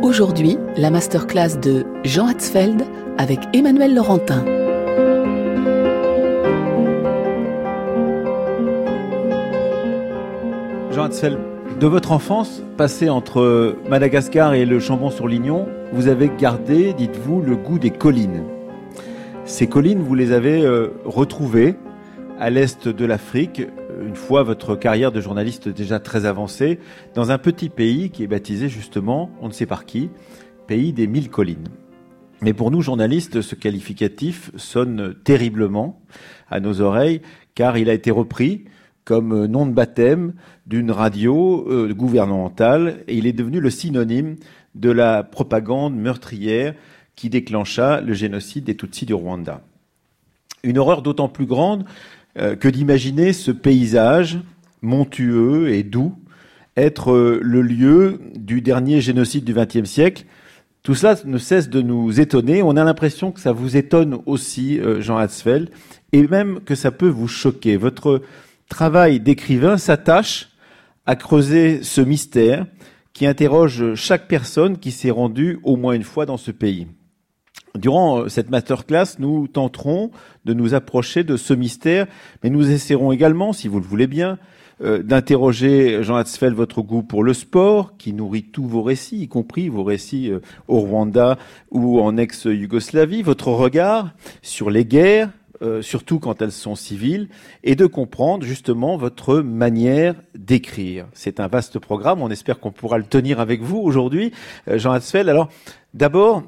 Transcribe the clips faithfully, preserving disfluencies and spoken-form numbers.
Aujourd'hui, la masterclass de Jean Hatzfeld avec Emmanuel Laurentin. Jean Hatzfeld, de votre enfance, passée entre Madagascar et le Chambon-sur-Lignon, vous avez gardé, dites-vous, le goût des collines. Ces collines, vous les avez euh, retrouvées à l'est de l'Afrique, une fois votre carrière de journaliste déjà très avancée, dans un petit pays qui est baptisé justement, on ne sait par qui, pays des mille collines. Mais pour nous, journalistes, ce qualificatif sonne terriblement à nos oreilles, car il a été repris comme nom de baptême d'une radio euh, gouvernementale, et il est devenu le synonyme de la propagande meurtrière qui déclencha le génocide des Tutsis du Rwanda. Une horreur d'autant plus grande euh, que d'imaginer ce paysage montueux et doux être euh, le lieu du dernier génocide du vingtième siècle. Tout cela ne cesse de nous étonner. On a l'impression que ça vous étonne aussi, euh, Jean Hatzfeld, et même que ça peut vous choquer. Votre travail d'écrivain s'attache à creuser ce mystère qui interroge chaque personne qui s'est rendue au moins une fois dans ce pays. Durant cette masterclass, nous tenterons de nous approcher de ce mystère, mais nous essaierons également, si vous le voulez bien, euh, d'interroger, Jean Hatzfeld, votre goût pour le sport, qui nourrit tous vos récits, y compris vos récits euh, au Rwanda ou en ex-Yougoslavie, votre regard sur les guerres, euh, surtout quand elles sont civiles, et de comprendre justement votre manière d'écrire. C'est un vaste programme, on espère qu'on pourra le tenir avec vous aujourd'hui, euh, Jean Hatzfeld. Alors, d'abord,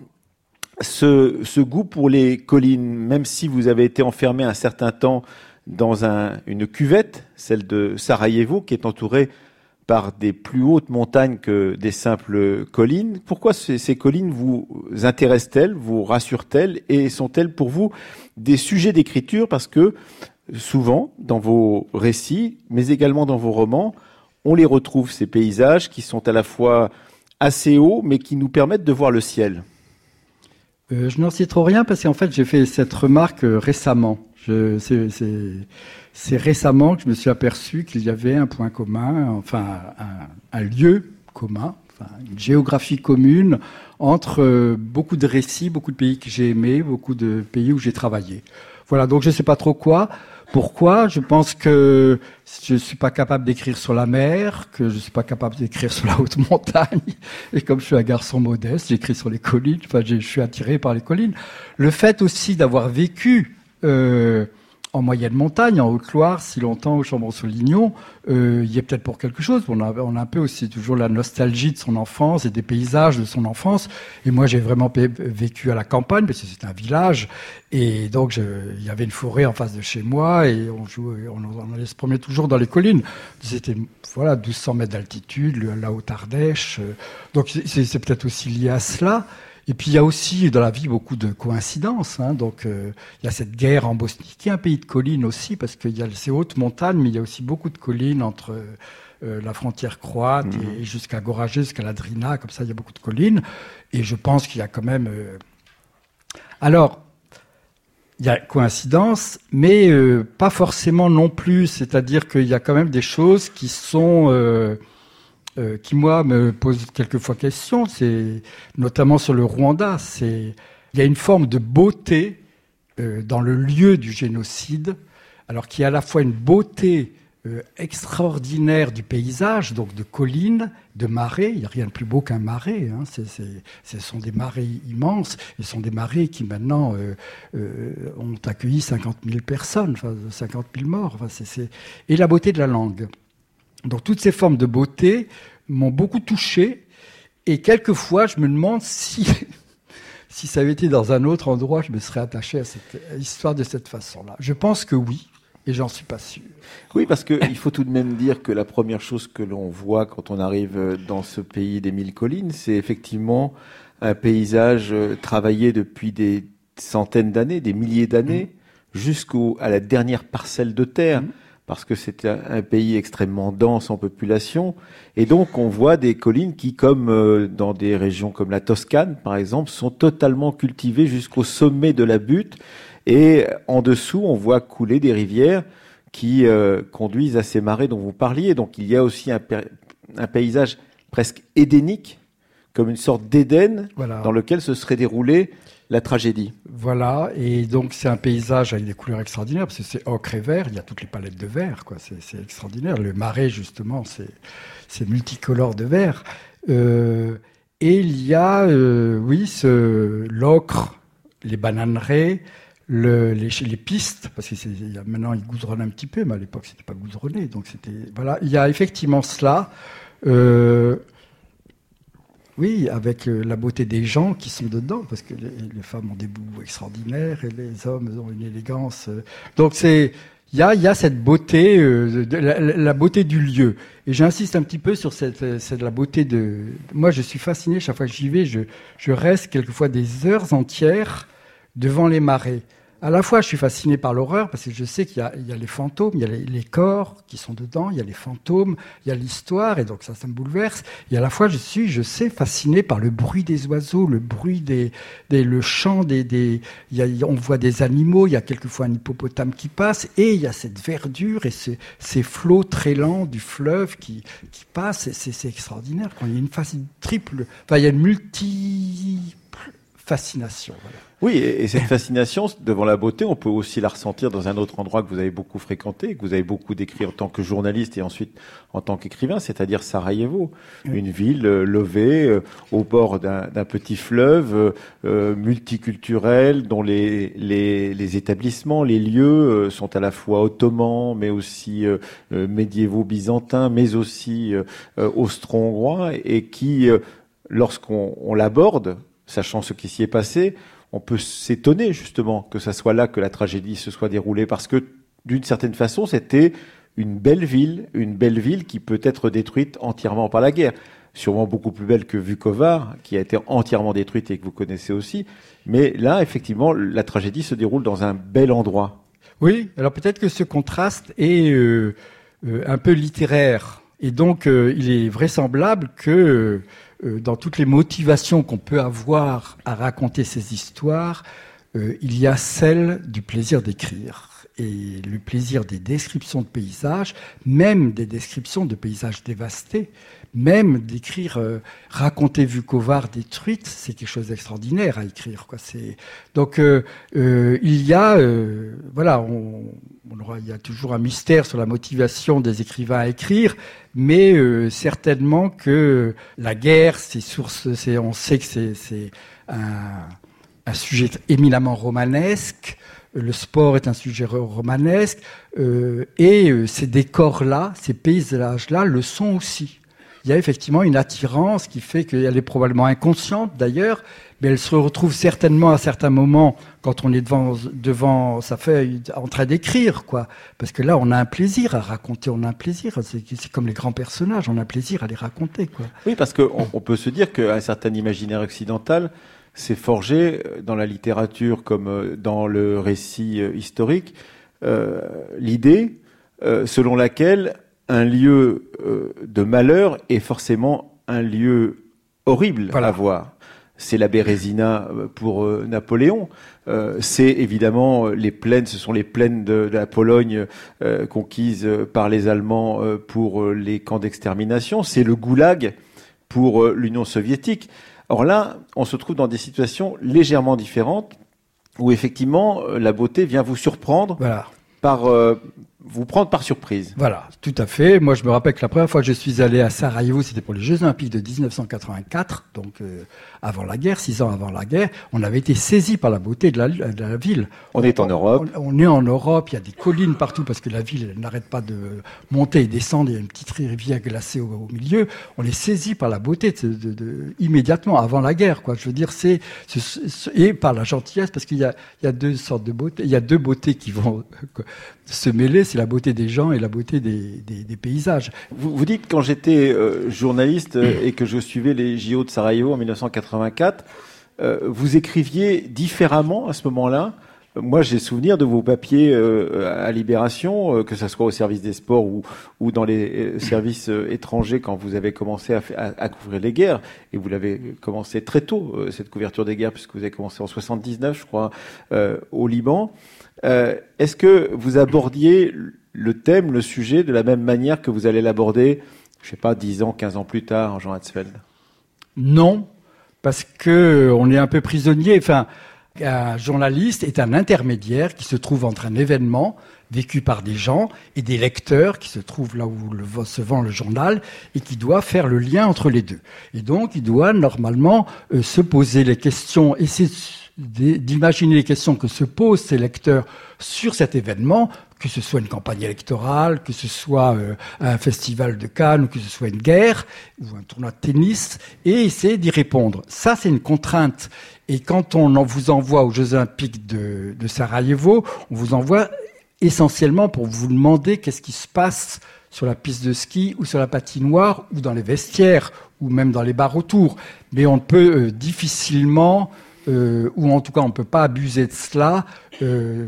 Ce, ce goût pour les collines, même si vous avez été enfermé un certain temps dans un, une cuvette, celle de Sarajevo, qui est entourée par des plus hautes montagnes que des simples collines, pourquoi ces, ces collines vous intéressent-elles, vous rassurent-elles et sont-elles pour vous des sujets d'écriture? Parce que souvent, dans vos récits, mais également dans vos romans, on les retrouve, ces paysages qui sont à la fois assez hauts, mais qui nous permettent de voir le ciel. Euh, je n'en sais trop rien parce qu'en fait j'ai fait cette remarque euh, récemment. Je, c'est, c'est, c'est récemment que je me suis aperçu qu'il y avait un point commun, enfin un, un lieu commun, enfin, une géographie commune entre euh, beaucoup de récits, beaucoup de pays que j'ai aimés, beaucoup de pays où j'ai travaillé. Voilà, donc je ne sais pas trop quoi. Pourquoi ? Je pense que je ne suis pas capable d'écrire sur la mer, que je ne suis pas capable d'écrire sur la haute montagne. Et comme je suis un garçon modeste, j'écris sur les collines. Enfin, je suis attiré par les collines. Le fait aussi d'avoir vécu euh, en moyenne montagne, en Haute-Loire, si longtemps au Chambon-sur-Lignon, euh, y est peut-être pour quelque chose. On a, on a un peu aussi toujours la nostalgie de son enfance et des paysages de son enfance. Et moi, j'ai vraiment vécu à la campagne, parce que c'est un village. Et donc, il y avait une forêt en face de chez moi, et on jouait, on, on allait se promener toujours dans les collines. C'était, voilà, douze cents mètres d'altitude, la Haute-Ardèche. Donc, c'est, c'est peut-être aussi lié à cela. Et puis, il y a aussi dans la vie beaucoup de coïncidences. Hein. Donc, euh, il y a cette guerre en Bosnie, qui est un pays de collines aussi, parce qu'il y a ces hautes montagnes, mais il y a aussi beaucoup de collines entre euh, la frontière croate mmh. et jusqu'à Goražde, jusqu'à la Drina. Comme ça, il y a beaucoup de collines. Et je pense qu'il y a quand même... Euh... Alors... Il y a coïncidence, mais euh, pas forcément non plus. C'est-à-dire qu'il y a quand même des choses qui sont, euh, euh, qui moi me posent quelquefois question. C'est notamment sur le Rwanda. C'est, il y a une forme de beauté euh, dans le lieu du génocide, alors qu'il y a à la fois une beauté euh, extraordinaire du paysage, donc de collines, de marais. Il n'y a rien de plus beau qu'un marais. Hein. C'est, c'est, ce sont des marais immenses. Et ce sont des marais qui maintenant euh, euh, ont accueilli cinquante mille personnes, enfin, cinquante mille morts. Enfin, c'est, c'est... Et la beauté de la langue. Donc toutes ces formes de beauté m'ont beaucoup touché. Et quelquefois, je me demande si, si ça avait été dans un autre endroit, je me serais attaché à cette histoire de cette façon-là. Je pense que oui. Et j'en suis pas sûr. Oui, parce qu'il faut tout de même dire que la première chose que l'on voit quand on arrive dans ce pays des mille collines, c'est effectivement un paysage travaillé depuis des centaines d'années, des milliers d'années, mmh. jusqu'à la dernière parcelle de terre, mmh. parce que c'est un, un pays extrêmement dense en population. Et donc, on voit des collines qui, comme euh, dans des régions comme la Toscane, par exemple, sont totalement cultivées jusqu'au sommet de la butte. Et en dessous, on voit couler des rivières qui euh, conduisent à ces marais dont vous parliez. Donc il y a aussi un, un paysage presque édénique comme une sorte d'Éden voilà. dans lequel se serait déroulée la tragédie. Voilà, et donc c'est un paysage avec des couleurs extraordinaires, parce que c'est ocre et vert, il y a toutes les palettes de vert, quoi. C'est, c'est extraordinaire. Le marais, justement, c'est, c'est multicolore de vert. Euh, et il y a, euh, oui, ce, l'ocre, les bananeraies, le, les, les pistes, parce que c'est, il y a, maintenant ils goudronnent un petit peu, mais à l'époque c'était pas goudronné, donc c'était, voilà, il y a effectivement cela. Euh, Oui, avec euh, la beauté des gens qui sont dedans, parce que les, les femmes ont des bouts extraordinaires et les hommes ont une élégance. Euh, donc c'est, il y a, il y a cette beauté, euh, de, la, la beauté du lieu. Et j'insiste un petit peu sur cette, cette la beauté de. Moi, je suis fasciné chaque fois que j'y vais. Je, je reste quelquefois des heures entières devant les marais. À la fois, je suis fasciné par l'horreur parce que je sais qu'il y a, il y a les fantômes, il y a les, les corps qui sont dedans, il y a les fantômes, il y a l'histoire, et donc ça, ça me bouleverse. Et à la fois, je suis, je sais, fasciné par le bruit des oiseaux, le bruit des, des le chant des, des il y a, on voit des animaux, il y a quelquefois un hippopotame qui passe, et il y a cette verdure et ce, ces flots très lents du fleuve qui, qui passent. Et c'est, c'est extraordinaire. Quand il y a une phase triple, enfin, il y a une multi fascination. Voilà. Oui, et cette fascination devant la beauté, on peut aussi la ressentir dans un autre endroit que vous avez beaucoup fréquenté, que vous avez beaucoup décrit en tant que journaliste et ensuite en tant qu'écrivain, c'est-à-dire Sarajevo, oui. Une ville euh, levée euh, au bord d'un, d'un petit fleuve euh, multiculturel, dont les, les, les établissements, les lieux euh, sont à la fois ottomans, mais aussi euh, euh, médiévaux byzantins, mais aussi euh, euh, austro-hongrois, et qui, euh, lorsqu'on on l'aborde, sachant ce qui s'y est passé, on peut s'étonner justement que ça soit là que la tragédie se soit déroulée, parce que d'une certaine façon, c'était une belle ville, une belle ville qui peut être détruite entièrement par la guerre. Sûrement beaucoup plus belle que Vukovar, qui a été entièrement détruite et que vous connaissez aussi. Mais là, effectivement, la tragédie se déroule dans un bel endroit. Oui, alors peut-être que ce contraste est euh, euh, un peu littéraire. Et donc, euh, il est vraisemblable que euh, dans toutes les motivations qu'on peut avoir à raconter ces histoires, euh, il y a celle du plaisir d'écrire. Et le plaisir des descriptions de paysages, même des descriptions de paysages dévastés, même d'écrire, euh, raconter Vukovar détruite, c'est quelque chose d'extraordinaire à écrire, quoi. C'est donc euh, euh, il y a, euh, voilà, on, on aura, il y a toujours un mystère sur la motivation des écrivains à écrire, mais euh, certainement que la guerre, c'est source, c'est, on sait que c'est, c'est un, un sujet éminemment romanesque. Le sport est un sujet romanesque, euh, et euh, ces décors-là, ces paysages-là le sont aussi. Il y a effectivement une attirance qui fait qu'elle est probablement inconsciente d'ailleurs, mais elle se retrouve certainement à certains moments quand on est devant, devant sa feuille en train d'écrire, quoi. Parce que là, on a un plaisir à raconter, on a un plaisir. C'est, c'est comme les grands personnages, on a un plaisir à les raconter, quoi. Oui, parce qu'on on peut se dire qu'un certain imaginaire occidental s'est forgé dans la littérature comme dans le récit historique, euh, l'idée euh, selon laquelle un lieu euh, de malheur est forcément un lieu horrible voilà. à voir. C'est la Bérésina pour euh, Napoléon. Euh, c'est évidemment les plaines, ce sont les plaines de, de la Pologne euh, conquises par les Allemands euh, pour euh, les camps d'extermination. C'est le goulag pour euh, l'Union soviétique. Or là, on se trouve dans des situations légèrement différentes où effectivement la beauté vient vous surprendre, voilà. par euh, vous prendre par surprise. Voilà, tout à fait. Moi, je me rappelle que la première fois que je suis allé à Sarajevo, c'était pour les Jeux Olympiques de dix-neuf cent quatre-vingt-quatre, donc euh, avant la guerre, six ans avant la guerre. On avait été saisi par la beauté de la, de la ville. On, on est en Europe. On, on est en Europe. Il y a des collines partout parce que la ville elle n'arrête pas de monter et descendre. Il y a une petite rivière glacée au, au milieu. On est saisi par la beauté de, de, de, immédiatement avant la guerre, quoi. Je veux dire, c'est, c'est et par la gentillesse, parce qu'il y a, il y a deux sortes de beauté. Il y a deux beautés qui vont se mêler. C'est la beauté des gens et la beauté des, des, des paysages. Vous, vous dites, quand j'étais euh, journaliste euh, et que je suivais les J O de Sarajevo en dix-neuf cent quatre-vingt-quatre, euh, vous écriviez différemment à ce moment-là. Moi, j'ai souvenir de vos papiers euh, à Libération, euh, que ça soit au service des sports ou, ou dans les euh, services euh, étrangers quand vous avez commencé à, à, à couvrir les guerres. Et vous l'avez commencé très tôt, euh, cette couverture des guerres, puisque vous avez commencé en soixante-dix-neuf, je crois, euh, au Liban. Euh, est-ce que vous abordiez le thème, le sujet, de la même manière que vous allez l'aborder, je sais pas, dix ans, quinze ans plus tard, Jean Hatzfeld ? Non, parce que on est un peu prisonnier. Enfin, un journaliste est un intermédiaire qui se trouve entre un événement vécu par des gens et des lecteurs qui se trouvent là où le, se vend le journal et qui doit faire le lien entre les deux. Et donc, il doit normalement euh, se poser les questions, essayer d'imaginer les questions que se posent ces lecteurs sur cet événement, que ce soit une campagne électorale, que ce soit euh, un festival de Cannes, ou que ce soit une guerre ou un tournoi de tennis, et essayer d'y répondre. Ça, c'est une contrainte. Et quand on en vous envoie aux Jeux Olympiques de, de Sarajevo, on vous envoie essentiellement pour vous demander qu'est-ce qui se passe sur la piste de ski ou sur la patinoire ou dans les vestiaires ou même dans les bars autour. Mais on peut euh, difficilement, euh, ou en tout cas on ne peut pas abuser de cela, euh,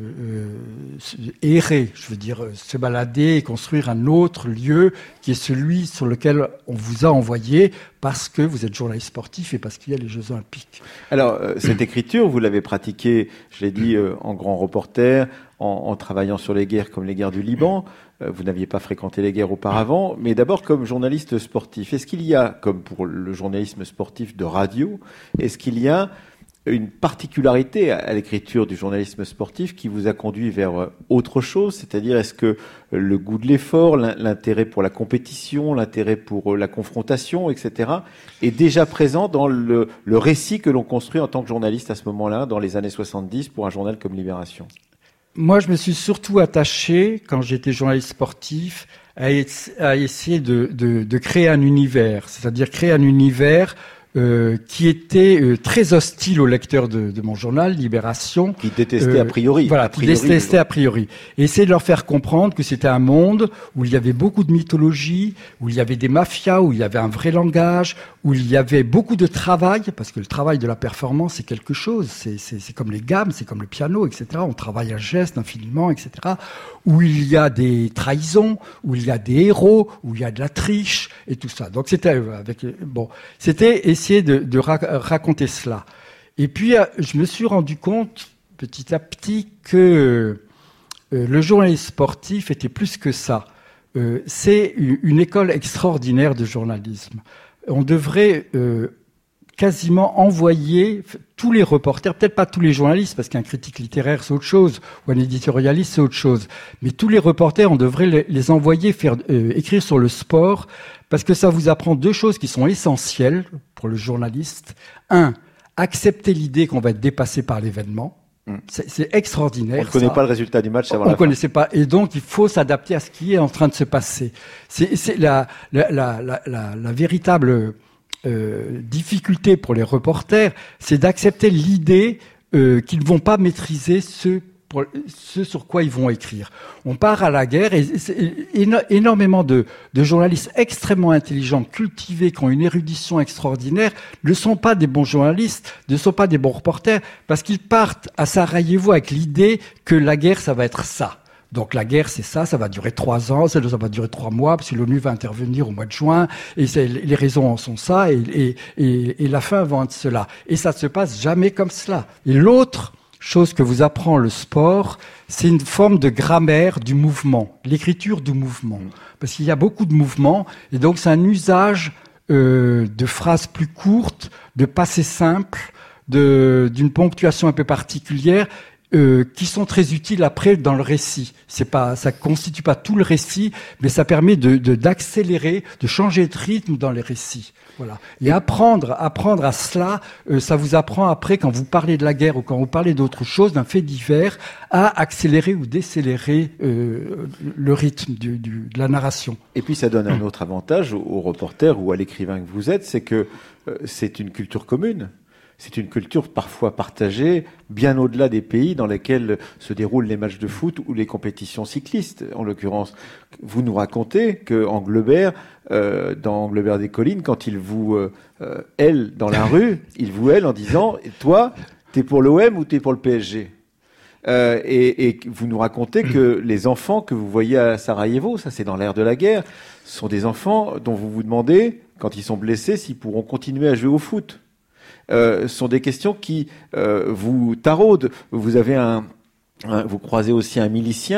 euh, errer, je veux dire, se balader et construire un autre lieu qui est celui sur lequel on vous a envoyé parce que vous êtes journaliste sportif et parce qu'il y a les Jeux Olympiques. Alors, euh, cette écriture, vous l'avez pratiquée, je l'ai dit, euh, en grand reporter, en, en travaillant sur les guerres comme les guerres du Liban. Euh, vous n'aviez pas fréquenté les guerres auparavant, mais d'abord comme journaliste sportif. Est-ce qu'il y a, comme pour le journalisme sportif de radio, est-ce qu'il y a une particularité à l'écriture du journalisme sportif qui vous a conduit vers autre chose, c'est-à-dire est-ce que le goût de l'effort, l'intérêt pour la compétition, l'intérêt pour la confrontation, et cetera, est déjà présent dans le, le récit que l'on construit en tant que journaliste à ce moment-là, dans les années soixante-dix, pour un journal comme Libération? Moi, je me suis surtout attaché, quand j'étais journaliste sportif, à, à essayer de, de, de créer un univers, c'est-à-dire créer un univers Euh, qui était euh, très hostile aux lecteurs de, de mon journal, Libération. Qui détestait euh, a priori. Voilà, a priori, qui détestait a priori. Et essayer de leur faire comprendre que c'était un monde où il y avait beaucoup de mythologie, où il y avait des mafias, où il y avait un vrai langage, où il y avait beaucoup de travail, parce que le travail de la performance, c'est quelque chose. C'est, c'est, c'est comme les gammes, c'est comme le piano, et cetera. On travaille à geste infiniment, et cetera. Où il y a des trahisons, où il y a des héros, où il y a de la triche, et tout ça. Donc c'était avec, bon, c'était essayer de, de ra- raconter cela. Et puis, je me suis rendu compte, petit à petit, que euh, le journalisme sportif était plus que ça. Euh, c'est une école extraordinaire de journalisme. On devrait euh, quasiment envoyer tous les reporters, peut-être pas tous les journalistes, parce qu'un critique littéraire, c'est autre chose, ou un éditorialiste, c'est autre chose. Mais tous les reporters, on devrait les, les envoyer faire euh, écrire sur le sport, parce que ça vous apprend deux choses qui sont essentielles pour le journaliste. Un, accepter l'idée qu'on va être dépassé par l'événement. Mmh. C'est, c'est extraordinaire. On ne connaît ça. pas le résultat du match avant On la ne connaissait pas. Et donc, il faut s'adapter à ce qui est en train de se passer. C'est, c'est la, la, la, la, la, la véritable euh, difficulté pour les reporters, c'est d'accepter l'idée euh, qu'ils ne vont pas maîtriser ce pour ce sur quoi ils vont écrire. On part à la guerre et c'est énormément de, de journalistes extrêmement intelligents, cultivés, qui ont une érudition extraordinaire, ne sont pas des bons journalistes, ne sont pas des bons reporters, parce qu'ils partent à Sarajevo avec l'idée que la guerre, ça va être ça. Donc la guerre, c'est ça, ça va durer trois ans, ça va durer trois mois, parce que l'ONU va intervenir au mois de juin, et c'est, les raisons en sont ça, et, et, et, et la fin va être cela. Et ça ne se passe jamais comme cela. Et l'autre chose que vous apprend le sport, c'est une forme de grammaire du mouvement, l'écriture du mouvement. Parce qu'il y a beaucoup de mouvements, et donc c'est un usage euh, de phrases plus courtes, de passés simples, de, d'une ponctuation un peu particulière, euh, qui sont très utiles après dans le récit. C'est pas, ça constitue pas tout le récit, mais ça permet de, de, d'accélérer, de changer de rythme dans les récits. Voilà. Et apprendre, apprendre à cela, euh, ça vous apprend après, quand vous parlez de la guerre ou quand vous parlez d'autre chose, d'un fait divers, à accélérer ou décélérer euh, le rythme du, du, de la narration. Et puis ça donne un autre avantage au, au reporter ou à l'écrivain que vous êtes, c'est que euh, c'est une culture commune. C'est une culture parfois partagée, bien au-delà des pays dans lesquels se déroulent les matchs de foot ou les compétitions cyclistes. En l'occurrence, vous nous racontez que Anglebert, euh, dans Anglebert des collines, quand il vous euh, hèle dans la rue, il vous hèle en disant « Toi, t'es pour l'O M ou t'es pour le P S G ?» euh, et, et vous nous racontez que les enfants que vous voyez à Sarajevo, ça c'est dans l'ère de la guerre, sont des enfants dont vous vous demandez, quand ils sont blessés, s'ils pourront continuer à jouer au foot. Euh, sont des questions qui euh, vous taraudent. Vous avez un, un, vous croisez aussi un milicien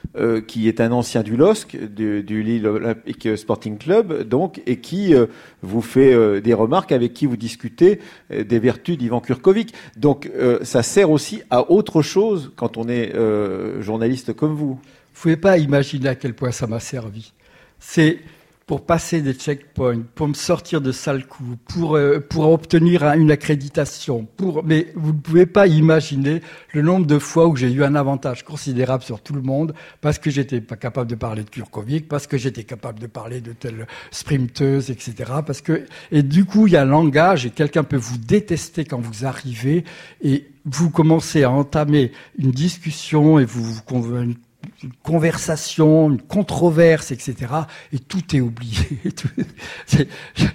euh, qui est un ancien du L O S C, du, du Lille Olympic Sporting Club, donc, et qui euh, vous fait euh, des remarques, avec qui vous discutez euh, des vertus d'Ivan Kurkovic. Donc, euh, ça sert aussi à autre chose quand on est euh, journaliste comme vous. Vous pouvez pas imaginer à quel point ça m'a servi. C'est pour passer des checkpoints, pour me sortir de sales coups, pour euh, pour obtenir une accréditation. Pour mais vous ne pouvez pas imaginer le nombre de fois où j'ai eu un avantage considérable sur tout le monde parce que j'étais pas capable de parler de Kurkovic, parce que j'étais capable de parler de telle sprinteuse, et cetera. Parce que et du coup il y a un langage et quelqu'un peut vous détester quand vous arrivez et vous commencez à entamer une discussion et vous vous une une conversation, une controverse, et cetera. Et tout est oublié. C'est,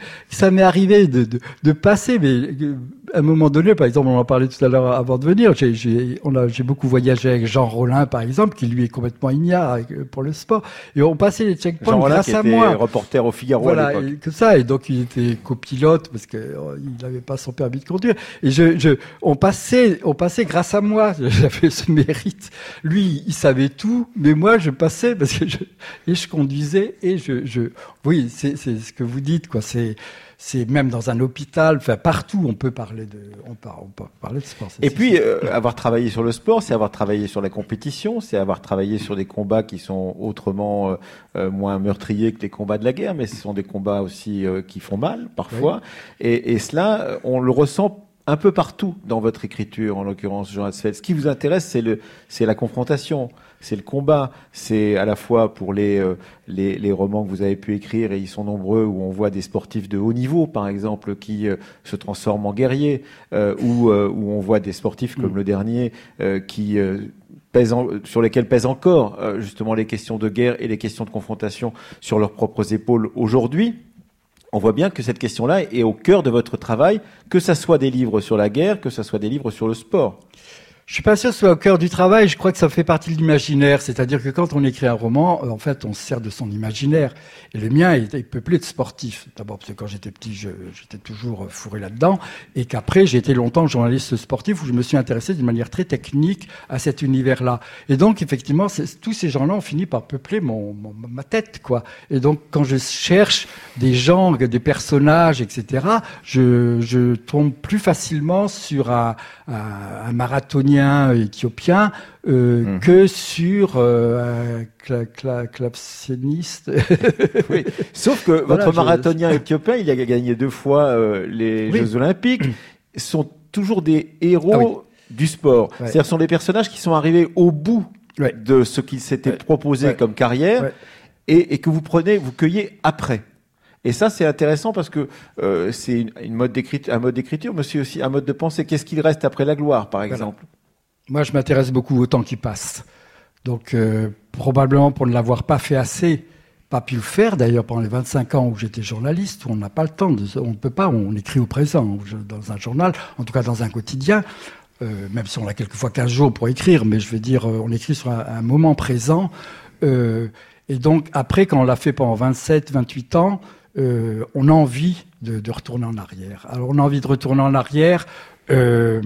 ça m'est arrivé de, de, de passer, mais à un moment donné, par exemple, on en parlait tout à l'heure avant de venir, j'ai, j'ai, on a, j'ai beaucoup voyagé avec Jean Rollin, par exemple, qui lui est complètement ignare pour le sport. Et on passait les checkpoints Jean grâce Rollin, à qui était moi. Reporter au Figaro voilà, à l'époque. Et que ça. Et donc, il était copilote parce que euh, il n'avait pas son permis de conduire. Et je, je, on passait, on passait grâce à moi. J'avais ce mérite. Lui, il savait tout, mais moi, je passais parce que je, et je conduisais et je, je, oui, c'est, c'est ce que vous dites, quoi. C'est, c'est même dans un hôpital, enfin partout, on peut parler de, on peut, on peut parler de sport. Et puis, euh, avoir travaillé sur le sport, c'est avoir travaillé sur la compétition, c'est avoir travaillé sur des combats qui sont autrement euh, moins meurtriers que les combats de la guerre, mais ce sont des combats aussi euh, qui font mal parfois. Oui. Et, et cela, on le ressent un peu partout dans votre écriture, en l'occurrence, Jean Hatzfeld. Ce qui vous intéresse, c'est le, c'est la confrontation, c'est le combat. C'est à la fois pour les, euh, les, les romans que vous avez pu écrire, et ils sont nombreux, où on voit des sportifs de haut niveau, par exemple, qui euh, se transforment en guerriers, euh, ou euh, où on voit des sportifs comme mmh. le dernier, euh, qui euh, pèsent en, sur lesquels pèsent encore euh, justement les questions de guerre et les questions de confrontation sur leurs propres épaules aujourd'hui. On voit bien que cette question-là est au cœur de votre travail, que ça soit des livres sur la guerre, que ça soit des livres sur le sport. Je suis pas sûr que ce soit au cœur du travail. Je crois que ça fait partie de l'imaginaire. C'est-à-dire que quand on écrit un roman, en fait, on se sert de son imaginaire. Et le mien est peuplé de sportifs. D'abord parce que quand j'étais petit, je, j'étais toujours fourré là-dedans. Et qu'après, j'ai été longtemps journaliste sportif où je me suis intéressé d'une manière très technique à cet univers-là. Et donc, effectivement, tous ces gens-là ont fini par peupler mon, mon, ma tête, quoi. Et donc, quand je cherche des gens, des personnages, et cetera, je, je tombe plus facilement sur un, un, un marathonien éthiopien euh, mmh. que sur euh, un cla- cla- clapséniste. Oui. Sauf que voilà, votre marathonien je... éthiopien, il a gagné deux fois euh, les oui. Jeux Olympiques, sont toujours des héros ah, oui. du sport. Ouais. C'est-à-dire, ce sont des personnages qui sont arrivés au bout ouais. de ce qu'ils s'étaient ouais. proposé ouais. comme carrière ouais. et, et que vous prenez, vous cueillez après. Et ça, c'est intéressant parce que euh, c'est une, une mode d'écriture, un mode d'écriture, mais c'est aussi un mode de pensée. Qu'est-ce qu'il reste après la gloire, par exemple ? Voilà. Moi, je m'intéresse beaucoup au temps qui passe. Donc, euh, probablement pour ne l'avoir pas fait assez, pas pu le faire, d'ailleurs, pendant les vingt-cinq ans où j'étais journaliste, où on n'a pas le temps, de, on ne peut pas, on écrit au présent, dans un journal, en tout cas dans un quotidien, euh, même si on a quelquefois quinze jours pour écrire, mais je veux dire, on écrit sur un, un moment présent. Euh, et donc, après, quand on l'a fait pendant vingt-sept, vingt-huit ans, euh, on a envie de, de retourner en arrière. Alors, on a envie de retourner en arrière... Euh,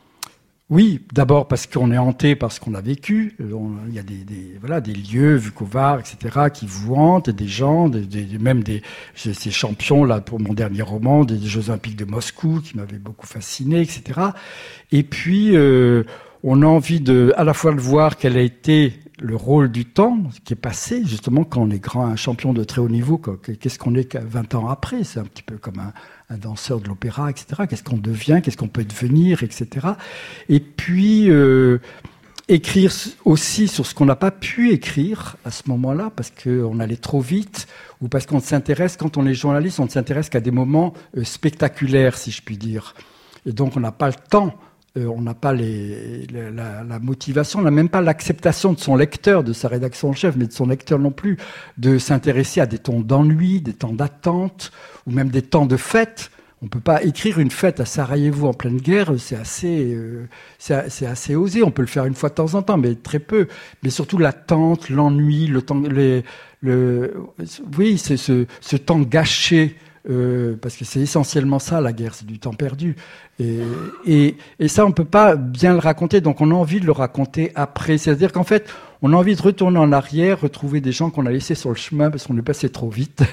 Oui, d'abord parce qu'on est hanté par ce qu'on a vécu. Il y a des, des voilà des lieux, Vukovar, et cetera, qui vous hantent, des gens, des, des, même des ces champions là pour mon dernier roman, des, des Jeux Olympiques de Moscou qui m'avaient beaucoup fasciné, et cetera. Et puis euh, on a envie de à la fois de voir quel a été le rôle du temps qui est passé, justement, quand on est grand, un champion de très haut niveau, qu'est-ce qu'on est vingt ans après ? C'est un petit peu comme un, un danseur de l'opéra, et cetera. Qu'est-ce qu'on devient ? Qu'est-ce qu'on peut devenir, et cetera. Et puis, euh, écrire aussi sur ce qu'on n'a pas pu écrire à ce moment-là, parce qu'on allait trop vite, ou parce qu'on s'intéresse, quand on est journaliste, on ne s'intéresse qu'à des moments euh, spectaculaires, si je puis dire. Et donc, on n'a pas le temps. Euh, on n'a pas les, les, la, la motivation, on n'a même pas l'acceptation de son lecteur, de sa rédaction en chef, mais de son lecteur non plus, de s'intéresser à des temps d'ennui, des temps d'attente, ou même des temps de fête. On ne peut pas écrire une fête à Sarajevo en pleine guerre, c'est assez, euh, c'est, c'est assez osé. On peut le faire une fois de temps en temps, mais très peu. Mais surtout l'attente, l'ennui, le temps, les, le, oui, c'est ce, ce temps gâché euh, parce que c'est essentiellement ça, la guerre, c'est du temps perdu. Et, et, et ça, on ne peut pas bien le raconter, donc on a envie de le raconter après. C'est-à-dire qu'en fait, on a envie de retourner en arrière, retrouver des gens qu'on a laissés sur le chemin parce qu'on est passé trop vite.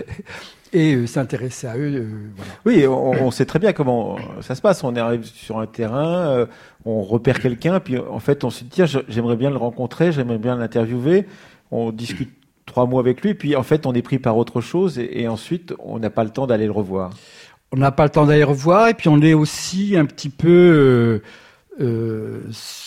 Et euh, s'intéresser à eux. Euh, voilà. Oui, on, on sait très bien comment ça se passe. On arrive sur un terrain, euh, on repère quelqu'un, puis en fait, on se dit, tiens, j'aimerais bien le rencontrer, j'aimerais bien l'interviewer. On discute trois mots avec lui, puis en fait, on est pris par autre chose, et, et ensuite, on n'a pas le temps d'aller le revoir. On n'a pas le temps d'aller le revoir, et puis on est aussi un petit peu euh, euh,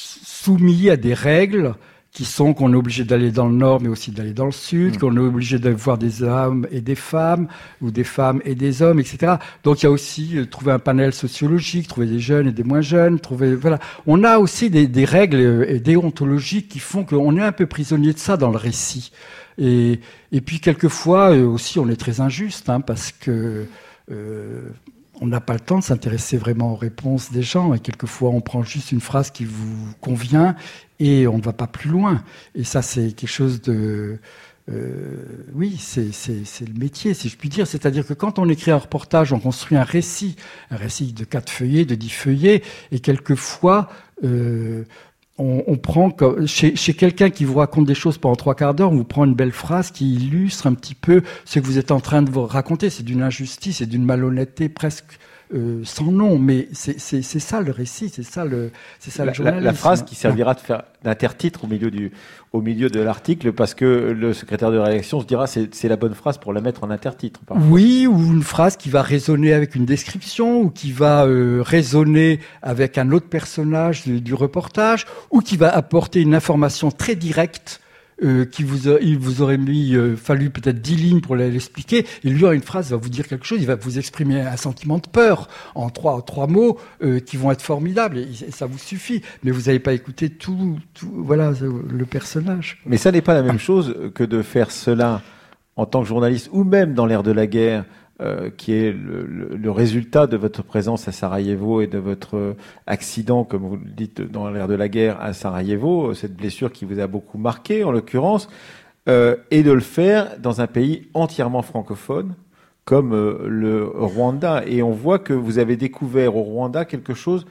soumis à des règles qui sont qu'on est obligé d'aller dans le nord, mais aussi d'aller dans le sud, mmh. qu'on est obligé de voir des hommes et des femmes, ou des femmes et des hommes, et cetera. Donc il y a aussi euh, trouver un panel sociologique, trouver des jeunes et des moins jeunes, trouver voilà. On a aussi des, des règles et déontologiques qui font qu'on est un peu prisonnier de ça dans le récit. Et, et puis quelquefois euh, aussi on est très injuste, hein, parce que euh, on n'a pas le temps de s'intéresser vraiment aux réponses des gens, et quelquefois on prend juste une phrase qui vous convient et on ne va pas plus loin. Et ça, c'est quelque chose de... Euh, oui, c'est, c'est, c'est le métier, si je puis dire. C'est-à-dire que quand on écrit un reportage, on construit un récit, un récit de quatre feuillets, de dix feuillets, et quelquefois... Euh, On, on prend chez, chez quelqu'un qui vous raconte des choses pendant trois quarts d'heure, on vous prend une belle phrase qui illustre un petit peu ce que vous êtes en train de vous raconter. C'est d'une injustice et d'une malhonnêteté presque euh, sans nom, mais c'est, c'est, c'est ça le récit, c'est ça le, c'est ça la, le journalisme. La, la phrase qui servira de faire d'intertitre au milieu du, au milieu de l'article, parce que le secrétaire de rédaction se dira c'est, c'est la bonne phrase pour la mettre en intertitre. Parfois. Oui, ou une phrase qui va résonner avec une description, ou qui va euh, résonner avec un autre personnage du, du reportage, ou qui va apporter une information très directe. Euh, qui vous a, il vous aurait mis, euh, fallu peut-être dix lignes pour l'expliquer, et lui, en une phrase, va vous dire quelque chose, il va vous exprimer un sentiment de peur en trois, trois mots euh, qui vont être formidables, et, et ça vous suffit. Mais vous n'avez pas écouté tout, tout, voilà, le personnage. Mais ça n'est pas la même chose que de faire cela en tant que journaliste, ou même dans l'ère de la guerre, Euh, qui est le, le, le résultat de votre présence à Sarajevo et de votre accident, comme vous le dites, dans l'ère de la guerre à Sarajevo, cette blessure qui vous a beaucoup marqué, en l'occurrence, euh, et de le faire dans un pays entièrement francophone, comme euh, le Rwanda. Et on voit que vous avez découvert au Rwanda quelque chose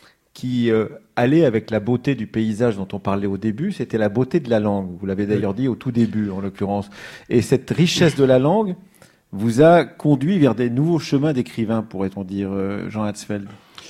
qui euh, allait avec la beauté du paysage dont on parlait au début, c'était la beauté de la langue. Vous l'avez d'ailleurs dit au tout début, en l'occurrence. Et cette richesse de la langue vous a conduit vers des nouveaux chemins d'écrivain, pourrait-on dire, Jean Hatzfeld.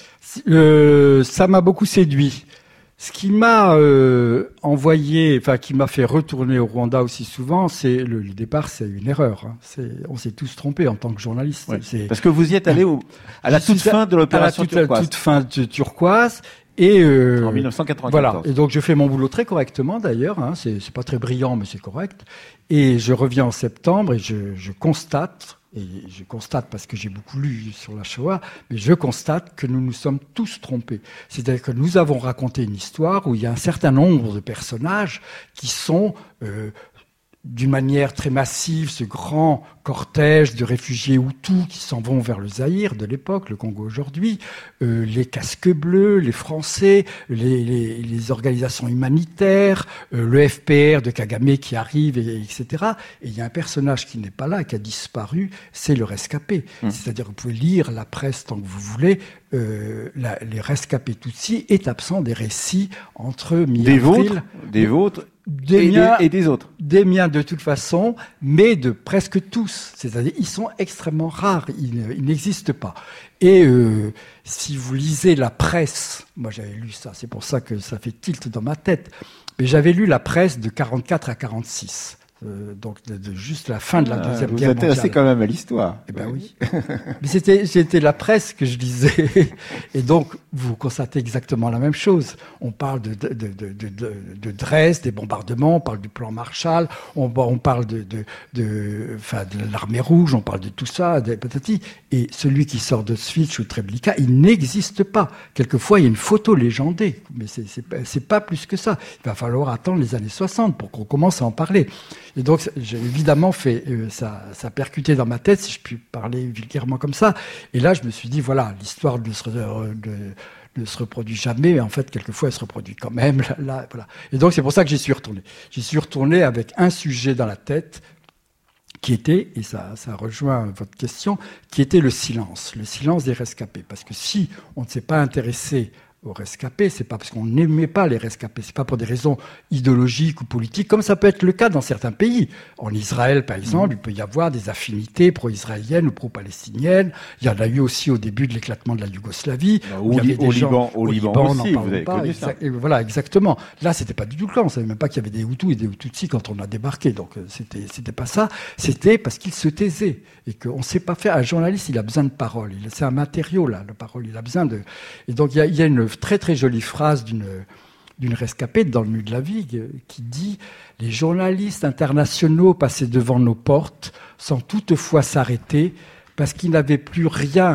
euh, Ça m'a beaucoup séduit. Ce qui m'a euh, envoyé, enfin qui m'a fait retourner au Rwanda aussi souvent, c'est le, le départ, c'est une erreur. Hein. C'est, on s'est tous trompés en tant que journaliste. Ouais. C'est, Parce que vous y êtes allé au, à la toute fin de l'opération Turquoise. À la toute, toute fin de Turquoise. Et euh, en dix-neuf cent quatre-vingt-quatorze. Voilà. Et donc je fais mon boulot très correctement d'ailleurs. Hein. C'est, c'est pas très brillant, mais c'est correct. Et je reviens en septembre et je, je constate, et je constate parce que j'ai beaucoup lu sur la Shoah, mais je constate que nous nous sommes tous trompés. C'est-à-dire que nous avons raconté une histoire où il y a un certain nombre de personnages qui sont euh, d'une manière très massive, ce grand cortège de réfugiés Hutus qui s'en vont vers le Zaïre de l'époque, le Congo aujourd'hui, euh, les casques bleus, les Français, les, les, les organisations humanitaires, euh, le F P R de Kagame qui arrive, et, etc. Et il y a un personnage qui n'est pas là, qui a disparu, c'est le rescapé. Mmh. C'est-à-dire que vous pouvez lire la presse tant que vous voulez, euh, la, les rescapés Tutsis est absent des récits entre mi-avril... Des vôtres, des vôtres Des et, miens, des, et des autres. Des miens de toute façon, mais de presque tous. C'est-à-dire, ils sont extrêmement rares, ils, ils n'existent pas. Et euh, si vous lisez la presse, moi j'avais lu ça, c'est pour ça que ça fait tilt dans ma tête, mais j'avais lu la presse de quarante-quatre à quarante-six. Euh, donc de, de juste la fin de la deuxième ah, guerre mondiale. Vous intéressez quand même à l'histoire. Eh ben oui. Mais c'était c'était la presse que je lisais, et donc vous constatez exactement la même chose. On parle de de de de, de, de Dresde, des bombardements, on parle du plan Marshall, on, on parle de de de enfin de l'armée rouge, on parle de tout ça, des patatis. Et celui qui sort de Auschwitz ou de Treblinka, il n'existe pas. Quelquefois il y a une photo légendée, mais c'est c'est pas, c'est pas plus que ça. Il va falloir attendre les années soixante pour qu'on commence à en parler. Et donc, j'ai évidemment fait, euh, ça, ça a percuté dans ma tête, si je puis parler vulgairement comme ça. Et là, je me suis dit, voilà, l'histoire ne se, euh, ne, ne se reproduit jamais, mais en fait, quelquefois, elle se reproduit quand même. Là, là, voilà. Et donc, c'est pour ça que j'y suis retourné. J'y suis retourné avec un sujet dans la tête, qui était, et ça, ça rejoint votre question, qui était le silence, le silence des rescapés. Parce que si on ne s'est pas intéressé aux rescapés, c'est pas parce qu'on n'aimait pas les rescapés, c'est pas pour des raisons idéologiques ou politiques, comme ça peut être le cas dans certains pays. En Israël, par exemple, mmh. il peut y avoir des affinités pro-israéliennes ou pro-palestiniennes. Il y en a eu aussi au début de l'éclatement de la Yougoslavie. Bah, au, li- au, gens, Liban, au, au Liban, Liban aussi, vous avez pas, connu ça. Et voilà, exactement. Là, c'était pas du tout le cas. On savait même pas qu'il y avait des Hutus et des Tutsis quand on a débarqué. Donc, c'était, c'était pas ça. C'était parce qu'ils se taisaient et qu'on sait pas faire. Un journaliste, il a besoin de parole. Il, c'est un matériau, là, la parole. Il a besoin de. Et donc, il y a, il y a une très très jolie phrase d'une, d'une rescapée dans le Nu de la vie qui dit « Les journalistes internationaux passaient devant nos portes sans toutefois s'arrêter parce qu'ils n'avaient plus rien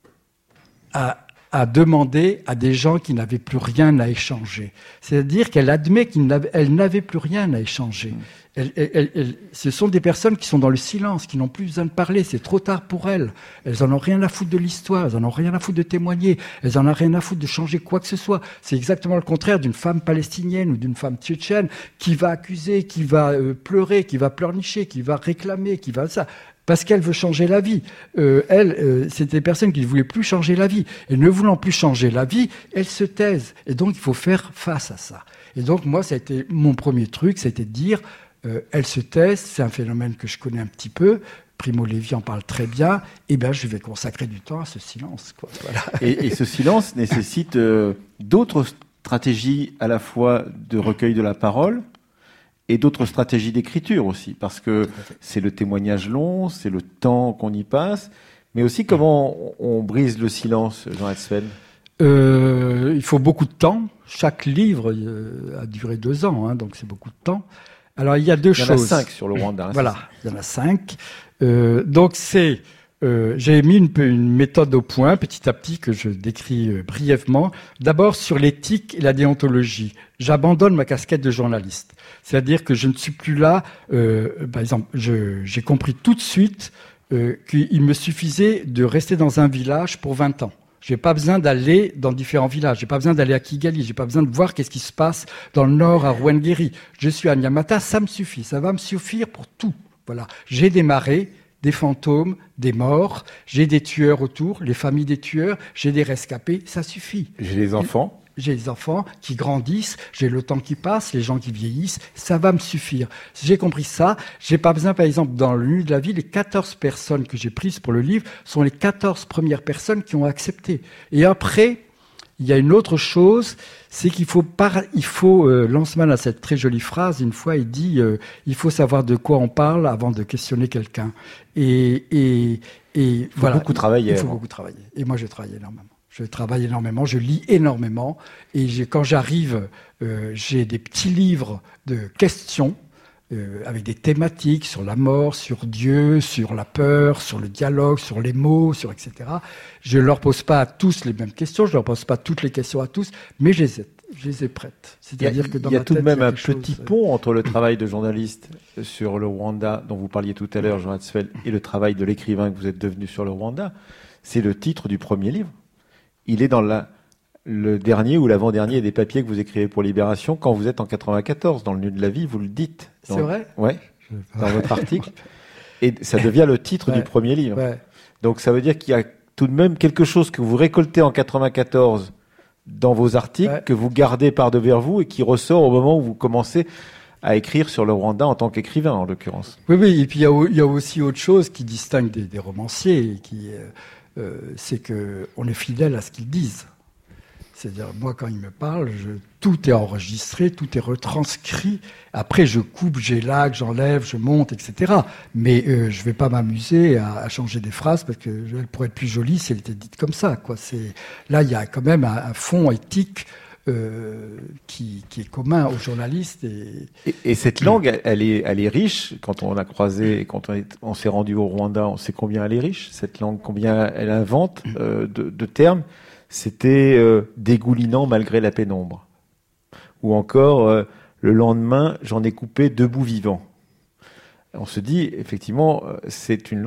à, à demander à des gens qui n'avaient plus rien à échanger. » C'est-à-dire qu'elle admet qu'elle n'avait, n'avait plus rien à échanger. Elle, elle, elle, ce sont des personnes qui sont dans le silence, qui n'ont plus besoin de parler. C'est trop tard pour elles. Elles en ont rien à foutre de l'histoire. Elles en ont rien à foutre de témoigner. Elles en ont rien à foutre de changer quoi que ce soit. C'est exactement le contraire d'une femme palestinienne ou d'une femme tchétchène qui va accuser, qui va euh, pleurer, qui va pleurnicher, qui va réclamer, qui va ça. Parce qu'elle veut changer la vie. Euh, elle, euh, c'était des personnes qui ne voulaient plus changer la vie. Et ne voulant plus changer la vie, elles se taisent. Et donc, il faut faire face à ça. Et donc, moi, ça a été mon premier truc, c'était de dire... Euh, elle se taise, c'est un phénomène que je connais un petit peu, Primo Levi en parle très bien, et bien je vais consacrer du temps à ce silence. Quoi. Voilà. Et, et ce silence nécessite euh, d'autres stratégies à la fois de recueil de la parole et d'autres stratégies d'écriture aussi, parce que c'est le témoignage long, c'est le temps qu'on y passe, mais aussi comment on, on brise le silence, Jean Hetzfeld. Euh, il faut beaucoup de temps. Chaque livre euh, a duré deux ans, hein, donc c'est beaucoup de temps. Alors, il y a deux choses. Il y en a cinq sur le Rwanda. Hein, voilà, il y en a cinq. Euh, donc, c'est... Euh, j'ai mis une, une méthode au point, petit à petit, que je décris euh, brièvement. D'abord, sur l'éthique et la déontologie. J'abandonne ma casquette de journaliste. C'est-à-dire que je ne suis plus là... Euh, par exemple, je, j'ai compris tout de suite euh, qu'il me suffisait de rester dans un village pour vingt ans. J'ai pas besoin d'aller dans différents villages. J'ai pas besoin d'aller à Kigali. J'ai pas besoin de voir qu'est-ce qui se passe dans le nord à Rwenzori. Je suis à Nyamata, ça me suffit. Ça va me suffire pour tout. Voilà. J'ai des marées, des fantômes, des morts. J'ai des tueurs autour, les familles des tueurs. J'ai des rescapés. Ça suffit. J'ai des enfants. J'ai des enfants qui grandissent, j'ai le temps qui passe, les gens qui vieillissent, ça va me suffire. Si j'ai compris ça, j'ai pas besoin, par exemple, dans le Nu de la vie, les quatorze personnes que j'ai prises pour le livre sont les quatorze premières personnes qui ont accepté. Et après, il y a une autre chose, c'est qu'il faut, par... il faut euh, Lanzmann a cette très jolie phrase, une fois il dit euh, il faut savoir de quoi on parle avant de questionner quelqu'un. Et, et, et il faut voilà. beaucoup travailler. Il faut beaucoup travailler. Et moi, j'ai travaillé énormément. Je travaille énormément, je lis énormément, et j'ai, quand j'arrive, euh, j'ai des petits livres de questions euh, avec des thématiques sur la mort, sur Dieu, sur la peur, sur le dialogue, sur les mots, sur et cetera. Je ne leur pose pas à tous les mêmes questions, je ne leur pose pas toutes les questions à tous, mais je les ai, je les ai prêtes. C'est-à-dire que dans il y a tout de même un petit chose... pont entre le travail de journaliste sur le Rwanda, dont vous parliez tout à l'heure, Jean Hetzfeld, et le travail de l'écrivain que vous êtes devenu sur le Rwanda. C'est le titre du premier livre. Il est dans la, le dernier ou l'avant-dernier des papiers que vous écrivez pour Libération quand vous êtes en quatre-vingt-quatorze. Dans le Nu de la vie, vous le dites. Dans, c'est vrai ? Ouais, dans votre article. Et ça devient le titre ouais, du premier livre. Ouais. Donc ça veut dire qu'il y a tout de même quelque chose que vous récoltez en quatre-vingt-quatorze dans vos articles, ouais, que vous gardez par devers vous et qui ressort au moment où vous commencez à écrire sur le Rwanda en tant qu'écrivain, en l'occurrence. Oui, oui. Et puis il y a, il y a aussi autre chose qui distingue des, des romanciers, qui... Euh, Euh, c'est qu'on est fidèle à ce qu'ils disent. C'est-à-dire, moi, quand ils me parlent, je, tout est enregistré, tout est retranscrit. Après, je coupe, j'élague, j'enlève, je monte, et cetera. Mais euh, je ne vais pas m'amuser à, à changer des phrases parce qu'elles pourraient être plus jolies si elles étaient dites comme ça, quoi. C'est, là, il y a quand même un, un fond éthique Euh, qui, qui est commun aux journalistes. Et, et, et cette langue, elle est, elle est riche. Quand on l'a croisée et quand on, est, on s'est rendu au Rwanda, on sait combien elle est riche, cette langue, combien elle invente euh, de, de termes. C'était euh, dégoulinant malgré la pénombre. Ou encore, euh, le lendemain, j'en ai coupé deux bouts vivants. On se dit, effectivement, c'est une langue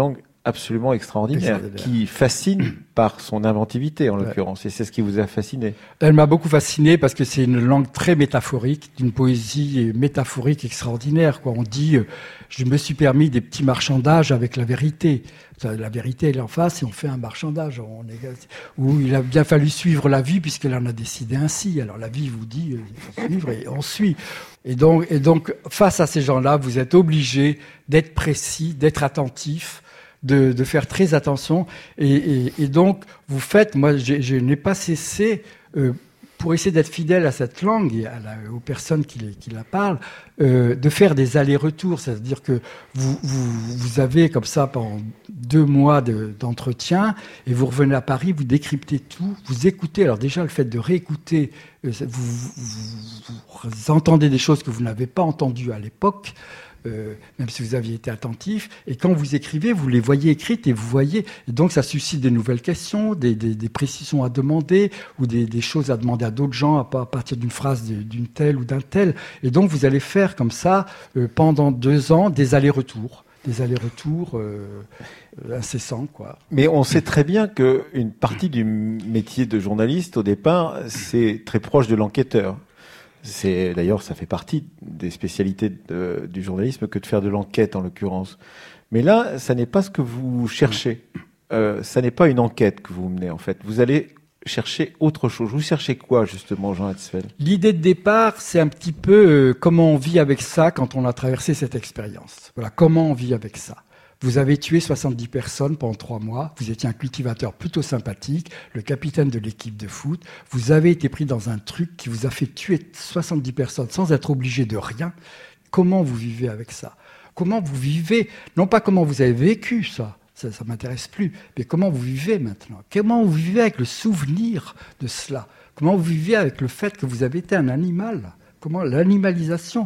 absolument extraordinaire, extraordinaire. qui fascine par son inventivité, en Ouais. l'occurrence. Et c'est ce qui vous a fasciné. Elle m'a beaucoup fasciné parce que c'est une langue très métaphorique, d'une poésie métaphorique extraordinaire, quoi. On dit, euh, je me suis permis des petits marchandages avec la vérité. La vérité, elle est en face et on fait un marchandage. On est, où il a bien fallu suivre la vie puisqu'elle en a décidé ainsi. Alors la vie vous dit, euh, il faut suivre et on suit. Et donc, et donc, face à ces gens-là, vous êtes obligé d'être précis, d'être attentif, de, de faire très attention. Et, et, et donc, vous faites, moi, je, je n'ai pas cessé, euh, pour essayer d'être fidèle à cette langue et à la, aux personnes qui, qui la parlent, euh, de faire des allers-retours. C'est-à-dire que vous, vous, vous avez comme ça pendant deux mois de, d'entretien et vous revenez à Paris, vous décryptez tout, vous écoutez. Alors déjà, le fait de réécouter, euh, vous, vous, vous entendez des choses que vous n'avez pas entendues à l'époque. Euh, même si vous aviez été attentif, et quand vous écrivez, vous les voyez écrites et vous voyez, et donc ça suscite des nouvelles questions, des, des, des précisions à demander, ou des, des choses à demander à d'autres gens à, à partir d'une phrase de, d'une telle ou d'un tel, et donc vous allez faire comme ça, euh, pendant deux ans, des allers-retours, des allers-retours euh, incessants, quoi. Mais on sait très bien qu'une partie du métier de journaliste, au départ, c'est très proche de l'enquêteur. C'est, d'ailleurs, ça fait partie des spécialités de, du journalisme que de faire de l'enquête, en l'occurrence. Mais là, ça n'est pas ce que vous cherchez. Euh, ça n'est pas une enquête que vous menez, en fait. Vous allez chercher autre chose. Vous cherchez quoi, justement, Jean Hatzfeld ? L'idée de départ, c'est un petit peu euh, comment on vit avec ça quand on a traversé cette expérience. Voilà, comment on vit avec ça. Vous avez tué soixante-dix personnes pendant trois mois. Vous étiez un cultivateur plutôt sympathique, le capitaine de l'équipe de foot. Vous avez été pris dans un truc qui vous a fait tuer soixante-dix personnes sans être obligé de rien. Comment vous vivez avec ça ? Comment vous vivez ? Non pas comment vous avez vécu ça, ça ne m'intéresse plus, mais comment vous vivez maintenant ? Comment vous vivez avec le souvenir de cela ? Comment vous vivez avec le fait que vous avez été un animal ? Comment l'animalisation ?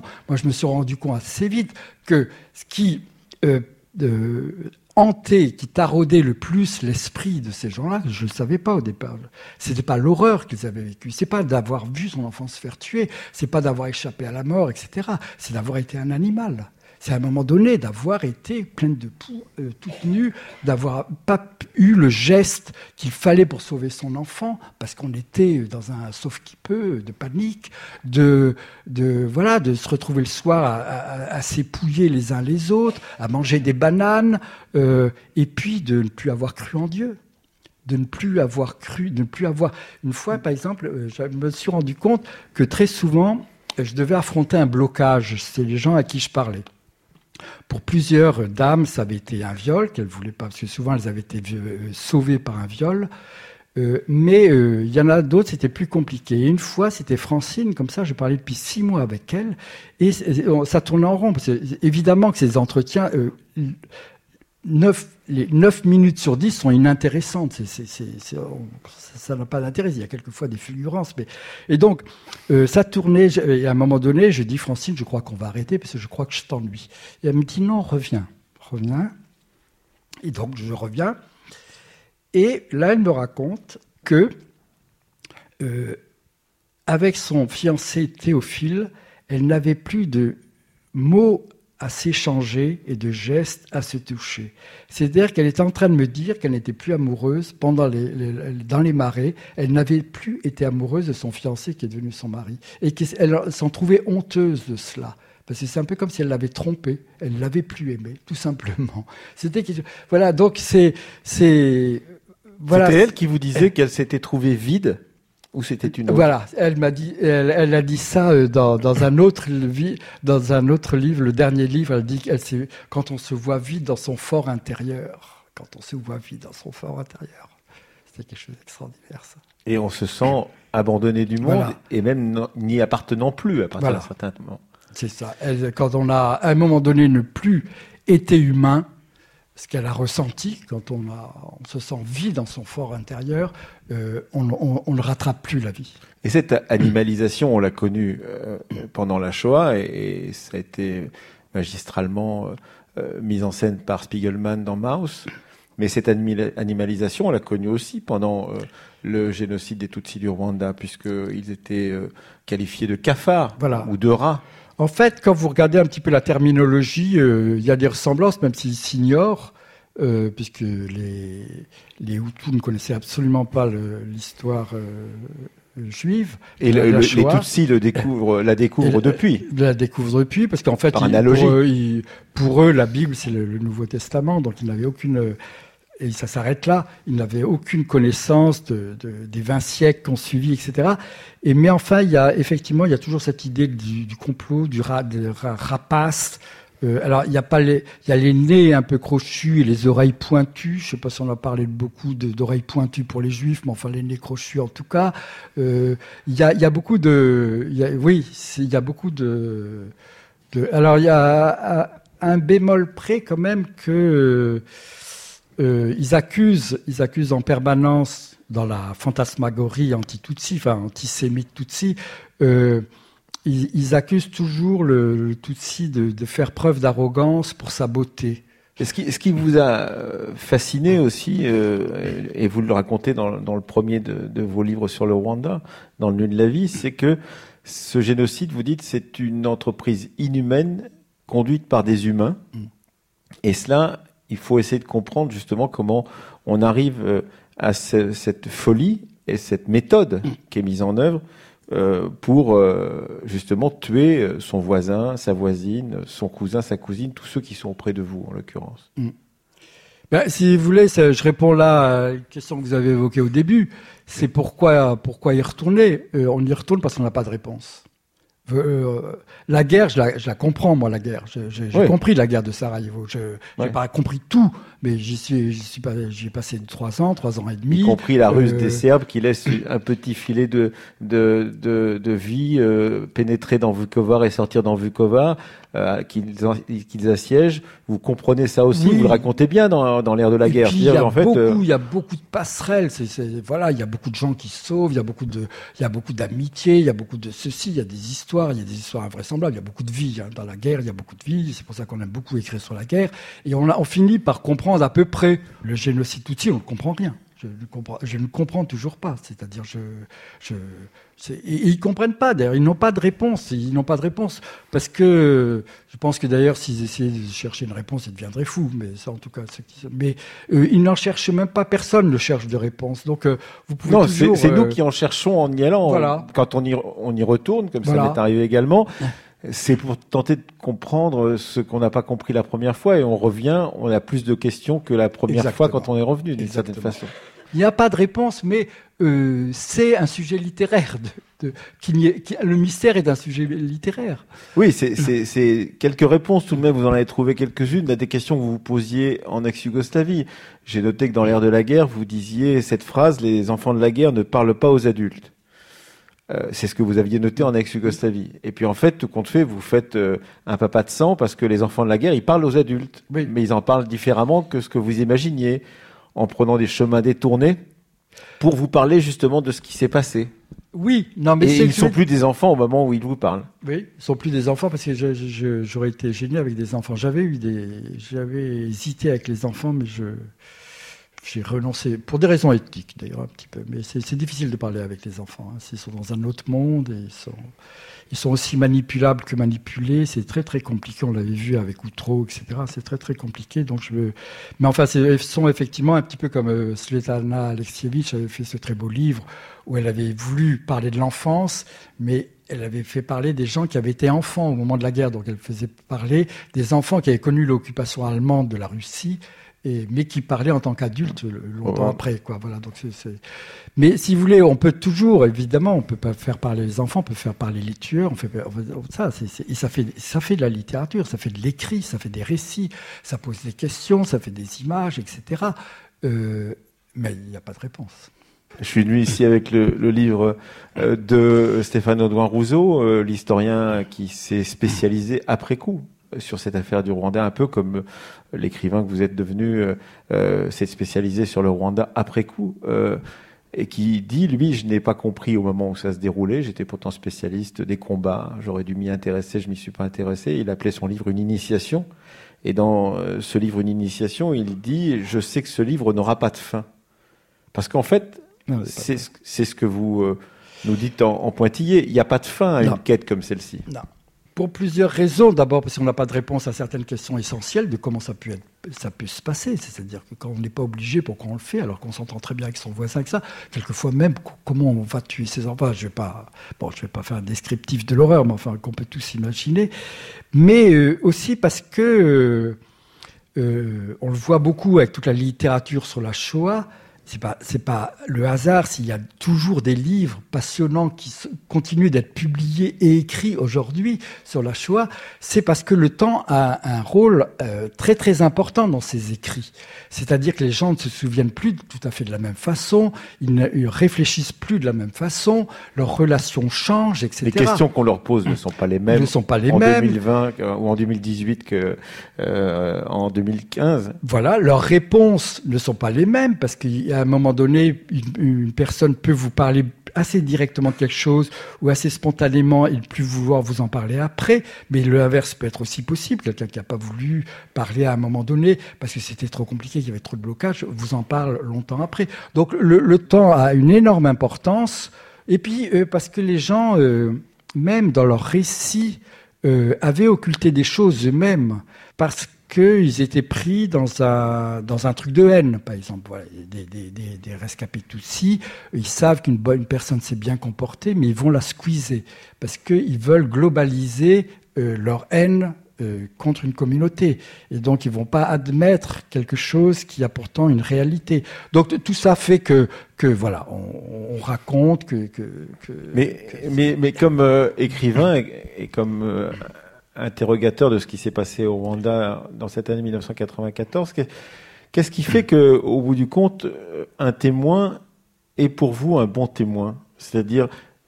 Moi, je me suis rendu compte assez vite que ce qui... Euh, de hanter, qui taraudait le plus l'esprit de ces gens-là, je ne le savais pas au départ. C'était pas l'horreur qu'ils avaient vécue, c'est pas d'avoir vu son enfant se faire tuer, c'est pas d'avoir échappé à la mort, et cetera. C'est d'avoir été un animal. C'est à un moment donné d'avoir été pleine de poux, euh, toute nue, d'avoir pas eu le geste qu'il fallait pour sauver son enfant, parce qu'on était dans un sauf-qui-peut de panique, de, de, voilà, de se retrouver le soir à, à, à s'épouiller les uns les autres, à manger des bananes, euh, et puis de ne plus avoir cru en Dieu. De ne plus avoir cru, de ne plus avoir... Une fois, par exemple, euh, je me suis rendu compte que très souvent, je devais affronter un blocage. C'est les gens à qui je parlais. Pour plusieurs dames, ça avait été un viol qu'elles ne voulaient pas, parce que souvent elles avaient été sauvées par un viol. Euh, mais il euh, y en a d'autres, c'était plus compliqué. Et une fois, c'était Francine, comme ça, je parlais depuis six mois avec elle, et ça tournait en rond. Parce que, évidemment que ces entretiens, euh, neuf, les neuf minutes sur dix sont inintéressantes. C'est, c'est, c'est, c'est, on, ça n'a pas d'intérêt. Il y a quelquefois des fulgurances. Mais... Et donc, euh, ça tournait. Et à un moment donné, je dis, Francine, je crois qu'on va arrêter parce que je crois que je t'ennuie. Et elle me dit, non, reviens. Reviens. Et donc, je reviens. Et là, elle me raconte que, euh, avec son fiancé Théophile, elle n'avait plus de mots à s'échanger et de gestes à se toucher. C'est-à-dire qu'elle était en train de me dire qu'elle n'était plus amoureuse pendant les, les, dans les marais. Elle n'avait plus été amoureuse de son fiancé qui est devenu son mari. Et qu'elle s'en trouvait honteuse de cela. Parce que c'est un peu comme si elle l'avait trompé. Elle ne l'avait plus aimé, tout simplement. C'était, voilà, donc c'est... c'est voilà. C'était elle qui vous disait elle... qu'elle s'était trouvée vide ? Ou c'était une autre ? Voilà, elle m'a dit, elle, elle a dit ça dans, dans un autre dans un autre livre, le dernier livre. Elle dit qu'elle s'est, quand on se voit vide dans son fort intérieur, quand on se voit vide dans son fort intérieur, c'était quelque chose d'extraordinaire, ça. Et on se sent abandonné du monde, voilà. Et même n'y appartenant plus à partir voilà. d'un certain moment. C'est ça. Elle, quand on a à un moment donné ne plus été humain, ce qu'elle a ressenti quand on, a, on se sent vide dans son fort intérieur, euh, on, on, on ne rattrape plus la vie. Et cette animalisation, on l'a connue euh, pendant la Shoah et, et ça a été magistralement euh, mise en scène par Spiegelman dans Maus. Mais cette animalisation, on l'a connue aussi pendant euh, le génocide des Tutsis du Rwanda, puisqu'ils étaient euh, qualifiés de cafards voilà. ou de rats. En fait, quand vous regardez un petit peu la terminologie, il euh, y a des ressemblances, même s'ils s'ignorent. euh, puisque les, les Hutus ne connaissaient absolument pas le, l'histoire euh, juive. Et le, le, les Tutsis le découvrent, la découvrent depuis. La découvrent depuis, parce qu'en fait, Par ils, analogie. Pour, eux, ils, pour eux, la Bible, c'est le, le Nouveau Testament, donc ils n'avaient aucune... Et ça s'arrête là. Ils n'avaient aucune connaissance de, de, des vingt siècles qui ont suivi, et cetera. Et, mais enfin, il y a, effectivement, il y a toujours cette idée du, du complot, du ra, de ra, rapace. Euh, alors, il y a pas les, il y a les nez un peu crochus et les oreilles pointues. Je sais pas si on a parlé beaucoup de, d'oreilles pointues pour les juifs, mais enfin, les nez crochus en tout cas. Euh, il y a, il y a beaucoup de, il y a, oui, il y a beaucoup de, de, alors, il y a un bémol près quand même que, Euh, ils accusent, ils accusent en permanence dans la fantasmagorie anti-Tutsi, enfin antisémite Tutsi, euh, ils, ils accusent toujours le, le Tutsi de, de faire preuve d'arrogance pour sa beauté. Et ce qui, ce qui vous a fasciné aussi, euh, et vous le racontez dans, dans le premier de, de vos livres sur le Rwanda, dans Le Nœud de la vie, c'est que ce génocide, vous dites, c'est une entreprise inhumaine conduite par des humains, mm. et cela... Il faut essayer de comprendre justement comment on arrive à ce, cette folie et cette méthode qui est mise en œuvre euh, pour euh, justement tuer son voisin, sa voisine, son cousin, sa cousine, tous ceux qui sont auprès de vous en l'occurrence. Mmh. Ben, si vous voulez, je réponds là à une question que vous avez évoquée au début. C'est pourquoi, pourquoi y retourner. euh, On y retourne parce qu'on n'a pas de réponse. Euh, la guerre, je la, je la comprends, moi, la guerre. Je, je, j'ai oui. compris la guerre de Sarajevo. Je n'ai ouais. pas compris tout, mais j'y suis, j'y suis pas, j'y ai passé trois ans, trois ans et demi. Y compris la ruse euh... des Serbes qui laisse un petit filet de, de, de, de vie euh, pénétrer dans Vukovar et sortir dans Vukovar, euh, qu'ils, qu'ils assiègent. Vous comprenez ça aussi, oui. Vous le racontez bien dans, dans l'ère de la et guerre. Il y, en fait, euh... y a beaucoup de passerelles. C'est, c'est, voilà, il y a beaucoup de gens qui se sauvent, il y a beaucoup de, il y a beaucoup d'amitié, il y a beaucoup de ceci, il y a des histoires. Il y a des histoires invraisemblables, il y a beaucoup de vie hein. Dans la guerre, il y a beaucoup de vie, c'est pour ça qu'on aime beaucoup écrire sur la guerre, et on, a, on finit par comprendre à peu près le génocide Tutsi, on ne comprend rien. Je ne comprends, je ne comprends toujours pas, c'est-à-dire je, je, c'est, et ils comprennent pas d'ailleurs, ils n'ont pas de réponse, ils n'ont pas de réponse parce que je pense que d'ailleurs s'ils essayaient de chercher une réponse, ils deviendraient fous, mais ça en tout cas, c'est, mais euh, ils n'en cherchent même pas, personne ne cherche de réponse, donc euh, vous pouvez non, toujours. c'est, c'est euh, nous qui en cherchons en y allant, voilà. Quand on y, on y retourne, comme voilà. Ça m'est arrivé également. C'est pour tenter de comprendre ce qu'on n'a pas compris la première fois et on revient, on a plus de questions que la première Exactement. Fois quand on est revenu d'une Exactement. Certaine façon. Il n'y a pas de réponse, mais euh, c'est un sujet littéraire. De, de, qu'il y ait, qu'il, le mystère est un sujet littéraire. Oui, c'est, c'est, c'est quelques réponses tout de même, vous en avez trouvé quelques-unes à des questions que vous vous posiez en ex-Yougoslavie. J'ai noté que dans l'ère de la guerre, vous disiez cette phrase, les enfants de la guerre ne parlent pas aux adultes. Euh, c'est ce que vous aviez noté en ex-Yougoslavie. Et puis en fait, tout compte fait, vous faites euh, un papa de sang parce que les enfants de la guerre, ils parlent aux adultes. Oui. Mais ils en parlent différemment que ce que vous imaginiez, en prenant des chemins détournés pour vous parler justement de ce qui s'est passé. Oui, non mais et c'est ils ne sont plus des enfants au moment où ils vous parlent. Oui, ils sont plus des enfants parce que je, je, j'aurais été gêné avec des enfants. J'avais eu des, j'avais hésité avec les enfants, mais je... J'ai renoncé, pour des raisons éthiques d'ailleurs un petit peu, mais c'est, c'est difficile de parler avec les enfants. Hein. Ils sont dans un autre monde et ils sont, ils sont aussi manipulables que manipulés. C'est très très compliqué, on l'avait vu avec Outreau, et cetera. C'est très très compliqué. Donc je veux... Mais enfin, ils sont effectivement un petit peu comme euh, Svetlana Alexievitch avait fait ce très beau livre où elle avait voulu parler de l'enfance, mais elle avait fait parler des gens qui avaient été enfants au moment de la guerre. Donc elle faisait parler des enfants qui avaient connu l'occupation allemande de la Russie, Et, mais qui parlait en tant qu'adulte longtemps oh. après, quoi. Voilà. Donc c'est, c'est... Mais si vous voulez, on peut toujours, évidemment, on peut pas faire parler les enfants, on peut faire parler les tueurs, on fait ça, c'est, c'est... et ça fait, ça fait de la littérature, ça fait de l'écrit, ça fait des récits, ça pose des questions, ça fait des images, et cetera. Euh, mais il n'y a pas de réponse. Je suis venu ici avec le, le livre euh, de Stéphane Audouin Rousseau, euh, l'historien qui s'est spécialisé après coup sur cette affaire du Rwanda, un peu comme l'écrivain que vous êtes devenu euh, s'est spécialisé sur le Rwanda après coup, euh, et qui dit, lui, je n'ai pas compris au moment où ça se déroulait, j'étais pourtant spécialiste des combats, j'aurais dû m'y intéresser, je m'y suis pas intéressé. Il appelait son livre une initiation, et dans ce livre une initiation, il dit, je sais que ce livre n'aura pas de fin. Parce qu'en fait, non, c'est, c'est, c'est ce que vous euh, nous dites en, en pointillé, il n'y a pas de fin à non. une quête comme celle-ci. Non. pour plusieurs raisons. D'abord, parce qu'on n'a pas de réponse à certaines questions essentielles de comment ça peut, être, ça peut se passer. C'est-à-dire que quand on n'est pas obligé, pourquoi on le fait, alors qu'on s'entend très bien avec son voisin, avec ça. Quelquefois même, comment on va tuer ses enfants. Je ne vais pas, bon, je vais pas faire un descriptif de l'horreur, mais enfin, qu'on peut tous imaginer. Mais euh, aussi parce que, euh, euh, on le voit beaucoup avec toute la littérature sur la Shoah. C'est pas, c'est pas le hasard s'il y a toujours des livres passionnants qui continuent d'être publiés et écrits aujourd'hui sur la Shoah. C'est parce que le temps a un rôle euh, très très important dans ces écrits. C'est-à-dire que les gens ne se souviennent plus tout à fait de la même façon, ils ne réfléchissent plus de la même façon, leurs relations changent, et cetera. Les questions qu'on leur pose ne sont pas les mêmes. Ne sont pas les en mêmes. deux mille vingt ou en deux mille dix-huit que euh, en deux mille quinze. Voilà, leurs réponses ne sont pas les mêmes parce qu'il y a à un moment donné, une, une personne peut vous parler assez directement de quelque chose ou assez spontanément et ne plus vouloir vous en parler après, mais l'inverse peut être aussi possible. Quelqu'un qui n'a pas voulu parler à un moment donné parce que c'était trop compliqué, qu'il y avait trop de blocage, vous en parle longtemps après. Donc le, le temps a une énorme importance. Et puis euh, parce que les gens, euh, même dans leurs récits, euh, avaient occulté des choses eux-mêmes parce que qu'ils étaient pris dans un, dans un truc de haine, par exemple. Voilà, des, des, des, des rescapés Tutsis, ils savent qu'une bonne personne s'est bien comportée, mais ils vont la squeezer, parce qu'ils veulent globaliser euh, leur haine euh, contre une communauté. Et donc, ils ne vont pas admettre quelque chose qui a pourtant une réalité. Donc, tout ça fait que, que voilà, on, on raconte que... que, que mais, que mais, mais comme euh, écrivain et, et comme... Euh, interrogateur de ce qui s'est passé au Rwanda dans cette année mille neuf cent quatre-vingt-quatorze. Qu'est-ce qui fait que, au bout du compte, un témoin est pour vous un bon témoin? C'est-à-dire,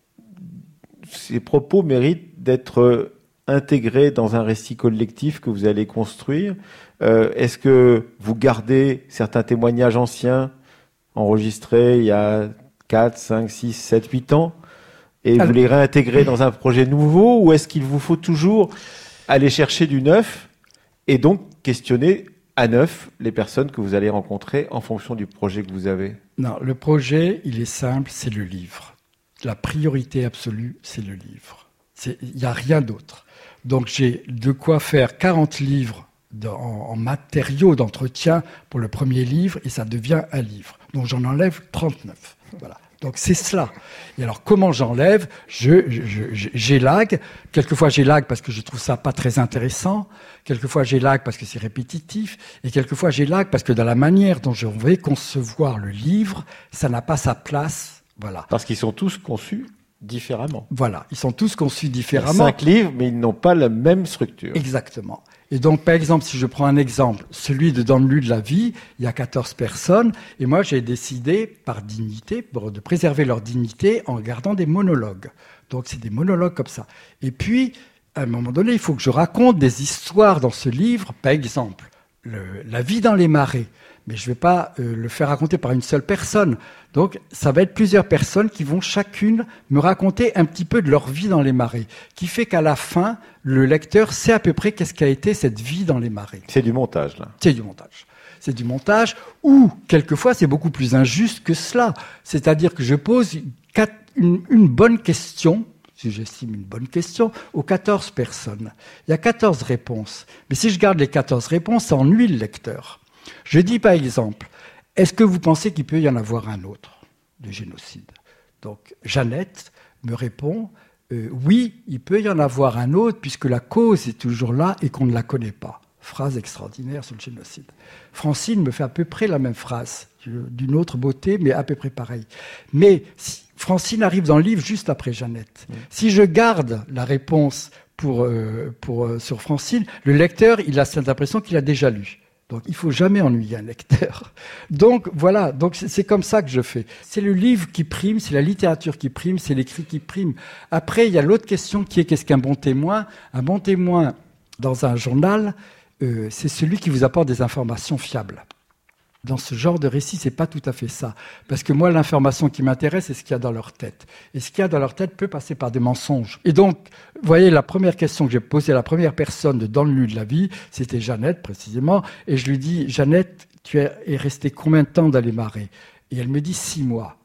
ces propos méritent d'être intégrés dans un récit collectif que vous allez construire. Euh, est-ce que vous gardez certains témoignages anciens enregistrés il y a quatre, cinq, six, sept, huit ans et Alors, vous les réintégrez dans un projet nouveau, ou est-ce qu'il vous faut toujours aller chercher du neuf et donc questionner à neuf les personnes que vous allez rencontrer en fonction du projet que vous avez? Non, le projet, il est simple, c'est le livre. La priorité absolue, c'est le livre. Il n'y a rien d'autre. Donc j'ai de quoi faire quarante livres de, en, en matériaux d'entretien pour le premier livre, et ça devient un livre. Donc j'en enlève trente-neuf. Voilà. Donc c'est cela. Et alors comment j'enlève? Je, je, je, j'élague. Quelquefois j'élague parce que je trouve ça pas très intéressant. Quelquefois j'élague parce que c'est répétitif. Et quelquefois j'élague parce que dans la manière dont je vais concevoir le livre, ça n'a pas sa place. Voilà. Parce qu'ils sont tous conçus différemment. Voilà. Ils sont tous conçus différemment. Il y a cinq livres, mais ils n'ont pas la même structure. Exactement. Et donc, par exemple, si je prends un exemple, celui de Dans le lieu de la vie, il y a quatorze personnes, et moi j'ai décidé, par dignité, de préserver leur dignité en gardant des monologues. Donc c'est des monologues comme ça. Et puis, à un moment donné, il faut que je raconte des histoires dans ce livre, par exemple, le, la vie dans les marais. Mais je ne vais pas euh, le faire raconter par une seule personne. Donc, ça va être plusieurs personnes qui vont chacune me raconter un petit peu de leur vie dans les marais, qui fait qu'à la fin, le lecteur sait à peu près qu'est-ce qu'a été cette vie dans les marais. C'est du montage, là. C'est du montage. C'est du montage, ou, quelquefois, c'est beaucoup plus injuste que cela. C'est-à-dire que je pose quatre, une, une bonne question, si j'estime une bonne question, aux quatorze personnes. Il y a quatorze réponses. Mais si je garde les quatorze réponses, ça ennuie le lecteur. Je dis par exemple, est-ce que vous pensez qu'il peut y en avoir un autre de génocide? Donc Jeannette me répond, euh, oui, il peut y en avoir un autre puisque la cause est toujours là et qu'on ne la connaît pas. Phrase extraordinaire sur le génocide. Francine me fait à peu près la même phrase, d'une autre beauté, mais à peu près pareil. Mais si, Francine arrive dans le livre juste après Jeannette. Mmh. Si je garde la réponse pour, euh, pour, euh, sur Francine, le lecteur, il a cette impression qu'il a déjà lu. Donc, il ne faut jamais ennuyer un lecteur. Donc, voilà. Donc, c'est comme ça que je fais. C'est le livre qui prime, c'est la littérature qui prime, c'est l'écrit qui prime. Après, il y a l'autre question qui est qu'est-ce qu'un bon témoin? Un bon témoin, dans un journal, euh, c'est celui qui vous apporte des informations fiables. Dans ce genre de récit, c'est pas tout à fait ça. Parce que moi, l'information qui m'intéresse, c'est ce qu'il y a dans leur tête. Et ce qu'il y a dans leur tête peut passer par des mensonges. Et donc, vous voyez, la première question que j'ai posée à la première personne de Dans le lieu de la vie, c'était Jeannette, précisément. Et je lui dis, Jeannette, tu es restée combien de temps dans les marais? Et elle me dit six mois.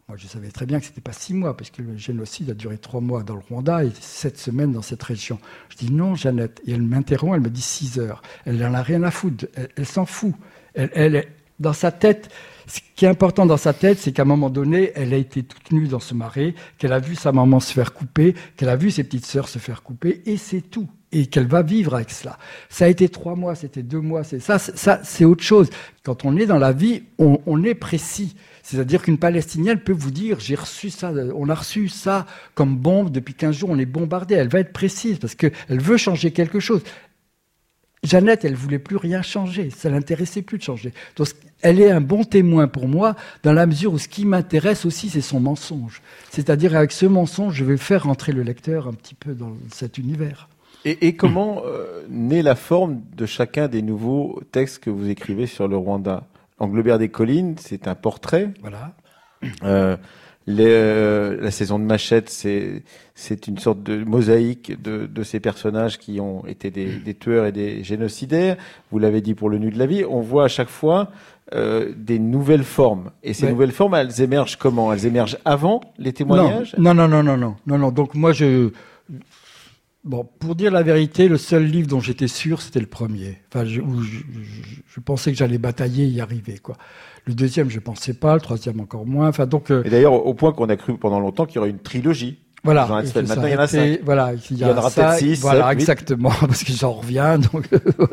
moi je savais très bien que c'était pas six mois, parce que le génocide a duré trois mois dans le Rwanda et sept semaines dans cette région. Je dis non, Jeannette. Et elle m'interrompt, elle me dit six heures. Elle n'en a rien à foutre, elle, elle s'en fout. Elle, elle, dans sa tête, ce qui est important dans sa tête, c'est qu'à un moment donné, elle a été toute nue dans ce marais, qu'elle a vu sa maman se faire couper, qu'elle a vu ses petites sœurs se faire couper, et c'est tout. Et qu'elle va vivre avec cela. Ça a été trois mois, c'était deux mois, c'est ça, ça, c'est autre chose. Quand on est dans la vie, on, on est précis. C'est-à-dire qu'une Palestinienne peut vous dire, j'ai reçu ça, on a reçu ça comme bombe depuis quinze jours, on est bombardé. Elle va être précise parce qu'elle veut changer quelque chose. Jeannette, elle voulait plus rien changer, ça l'intéressait plus de changer. Donc, elle est un bon témoin pour moi, dans la mesure où ce qui m'intéresse aussi, c'est son mensonge. C'est-à-dire, avec ce mensonge, je vais faire rentrer le lecteur un petit peu dans cet univers. Et, et comment euh, naît la forme de chacun des nouveaux textes que vous écrivez sur le Rwanda? Englobert des collines, c'est un portrait. Voilà. Euh, les, euh, la saison de Machette, c'est c'est une sorte de mosaïque de, de ces personnages qui ont été des, des tueurs et des génocidaires. Vous l'avez dit pour le Nu de la vie. On voit à chaque fois euh, des nouvelles formes. Et ces ouais. nouvelles formes, elles émergent comment? Elles émergent avant les témoignages? Non, non, non, non, non, non, non. Donc moi, je Bon, pour dire la vérité, le seul livre dont j'étais sûr, c'était le premier. Enfin, je, où je, je, je pensais que j'allais batailler et y arriver, quoi. Le deuxième, je pensais pas. Le troisième, encore moins. Enfin, donc. Euh... Et d'ailleurs, au point qu'on a cru pendant longtemps qu'il y aurait une trilogie. Voilà. Maintenant, il y en a cinq. Voilà. Il y, il y en aura peut-être six. Voilà, sept, exactement, parce que j'en reviens. Donc,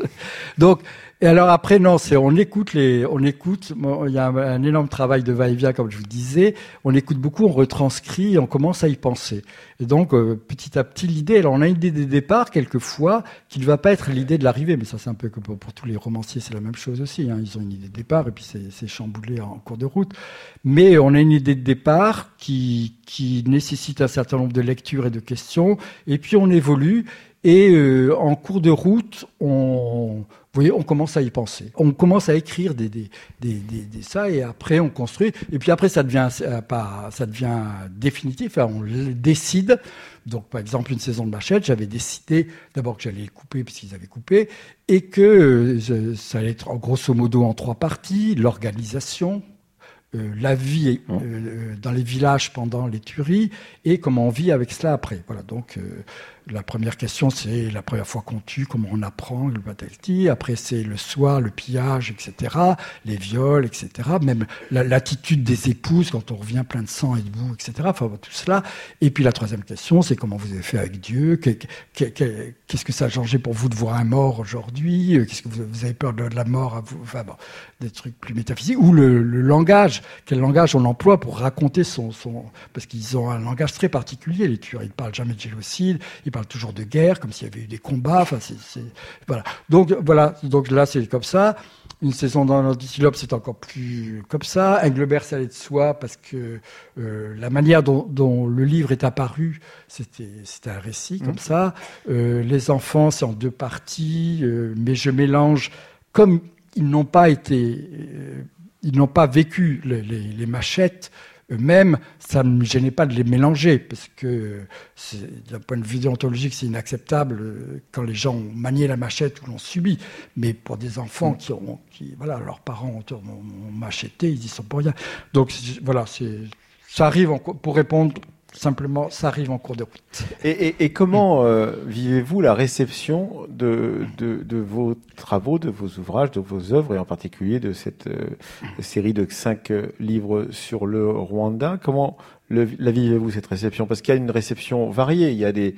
donc. Et alors après, non, c'est on écoute les, on écoute. Il y a un, un énorme travail de va-et-vient, comme je vous disais. On écoute beaucoup, on retranscrit, et on commence à y penser. Et donc, euh, petit à petit, l'idée. Alors, on a une idée des départs quelquefois qui ne va pas être l'idée de l'arrivée, mais ça, c'est un peu comme pour, pour tous les romanciers, c'est la même chose aussi. Hein. Ils ont une idée de départ et puis c'est, c'est chamboulé en cours de route. Mais on a une idée de départ qui qui nécessite un certain nombre de lectures et de questions. Et puis on évolue. Et euh, en cours de route, on, vous voyez, on commence à y penser. On commence à écrire des, des, des, des, des ça, et après on construit. Et puis après, ça devient euh, pas, ça devient définitif. Enfin, on le décide. Donc, par exemple, une saison de Machette, j'avais décidé d'abord que j'allais les couper puisqu'ils avaient coupé, et que euh, ça allait être en grosso modo en trois parties: l'organisation, Euh, la vie euh, dans les villages pendant les tueries et comment on vit avec cela après. Voilà, donc euh, la première question, c'est la première fois qu'on tue, comment on apprend le Batalti. Après, c'est le soir, le pillage, et cetera, les viols, et cetera. Même la, l'attitude des épouses quand on revient plein de sang et de boue, et cetera. Enfin, tout cela. Et puis la troisième question, c'est comment vous avez fait avec Dieu. Qu'est-ce que ça a changé pour vous de voir un mort aujourd'hui? Qu'est-ce que vous, vous avez peur de la mort à vous? Enfin bon, des trucs plus métaphysiques. Ou le, le langage. Quel langage on emploie pour raconter son, son... Parce qu'ils ont un langage très particulier, les tueurs. Ils ne parlent jamais de génocide, ils parlent toujours de guerre, comme s'il y avait eu des combats. Enfin, c'est, c'est... Voilà. Donc, voilà. Donc là, c'est comme ça. Une saison dans l'Antilope, c'est encore plus comme ça. Englebert, ça allait de soi, parce que euh, la manière dont, dont le livre est apparu, c'était, c'était un récit comme mmh. ça. Euh, les enfants, c'est en deux parties, euh, mais je mélange, comme ils n'ont pas été... Euh, ils n'ont pas vécu les, les, les machettes eux-mêmes, ça ne me gênait pas de les mélanger, parce que c'est, d'un point de vue déontologique, c'est inacceptable quand les gens ont manié la machette ou l'ont subi. Mais pour des enfants qui ont, qui, voilà, leurs parents ont, ont, ont macheté, ils y sont pour rien. Donc voilà, c'est, ça arrive en, pour répondre. Simplement, ça arrive en cours de route. Et, et, et comment euh, vivez-vous la réception de, de, de vos travaux, de vos ouvrages, de vos œuvres, et en particulier de cette euh, série de cinq euh, livres sur le Rwanda? Comment le, la vivez-vous, cette réception? Parce qu'il y a une réception variée. Il y a des,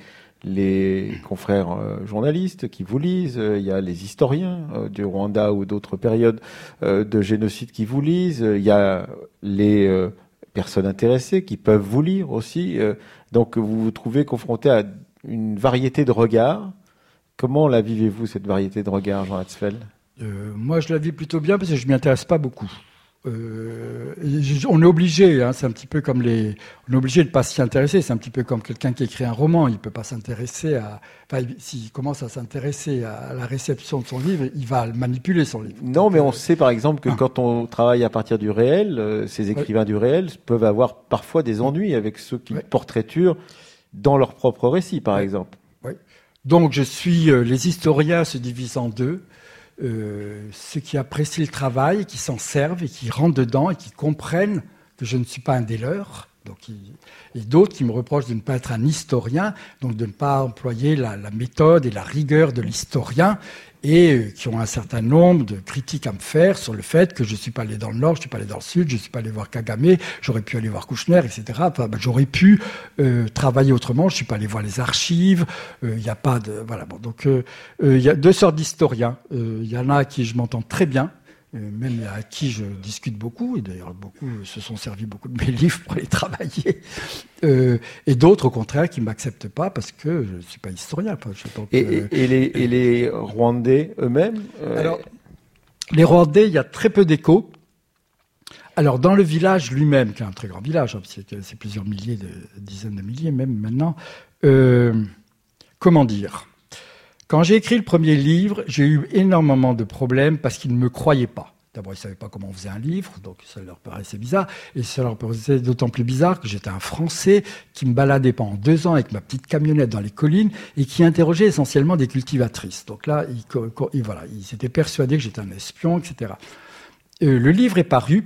les confrères euh, journalistes qui vous lisent, euh, il y a les historiens euh, du Rwanda ou d'autres périodes euh, de génocide qui vous lisent, il y a les... Euh, personnes intéressées qui peuvent vous lire aussi. Euh, donc vous vous trouvez confronté à une variété de regards. Comment la vivez-vous, cette variété de regards, Jean Hatzfeld? euh, Moi, je la vis plutôt bien parce que je ne m'y intéresse pas beaucoup. Euh, on est obligé, hein, c'est un petit peu comme les... On est obligé de ne pas s'y intéresser. C'est un petit peu comme quelqu'un qui écrit un roman. Il ne peut pas s'intéresser à... Enfin, s'il commence à s'intéresser à la réception de son livre, il va manipuler son livre. Non, Donc, mais on euh... sait par exemple que ah. quand on travaille à partir du réel, euh, ces écrivains ouais. du réel peuvent avoir parfois des ennuis avec ceux qui ouais. portraiturent dans leur propre récit, par ouais. exemple. Oui. Donc je suis... Euh, les historiens se divisent en deux. Euh, ceux qui apprécient le travail, qui s'en servent et qui rentrent dedans et qui comprennent que je ne suis pas un des leurs. Donc, il, et d'autres qui me reprochent de ne pas être un historien, donc de ne pas employer la, la méthode et la rigueur de l'historien, et euh, qui ont un certain nombre de critiques à me faire sur le fait que je ne suis pas allé dans le Nord, je ne suis pas allé dans le Sud, je ne suis pas allé voir Kagame, j'aurais pu aller voir Kouchner, et cetera. Enfin, ben, j'aurais pu euh, travailler autrement, je ne suis pas allé voir les archives, il euh, n'y a pas de... Voilà, bon, donc il euh, euh, y a deux sortes d'historiens. Il euh, y en a à qui je m'entends très bien, même à qui je discute beaucoup, et d'ailleurs beaucoup se sont servis beaucoup de mes livres pour les travailler, euh, et d'autres au contraire qui ne m'acceptent pas parce que je ne suis pas historien. Enfin, je pense et, que, et, et, les, et les Rwandais eux-mêmes euh... Alors, les Rwandais, il y a très peu d'écho. Alors, dans le village lui-même, qui est un très grand village, hein, c'est, c'est plusieurs milliers, de, dizaines de milliers même maintenant, euh, comment dire ? Quand j'ai écrit le premier livre, j'ai eu énormément de problèmes parce qu'ils ne me croyaient pas. D'abord, ils ne savaient pas comment on faisait un livre, donc ça leur paraissait bizarre. Et ça leur paraissait d'autant plus bizarre que j'étais un Français qui me baladait pendant deux ans avec ma petite camionnette dans les collines et qui interrogeait essentiellement des cultivatrices. Donc là, ils, ils, voilà, ils étaient persuadés que j'étais un espion, et cetera. Euh, le livre est paru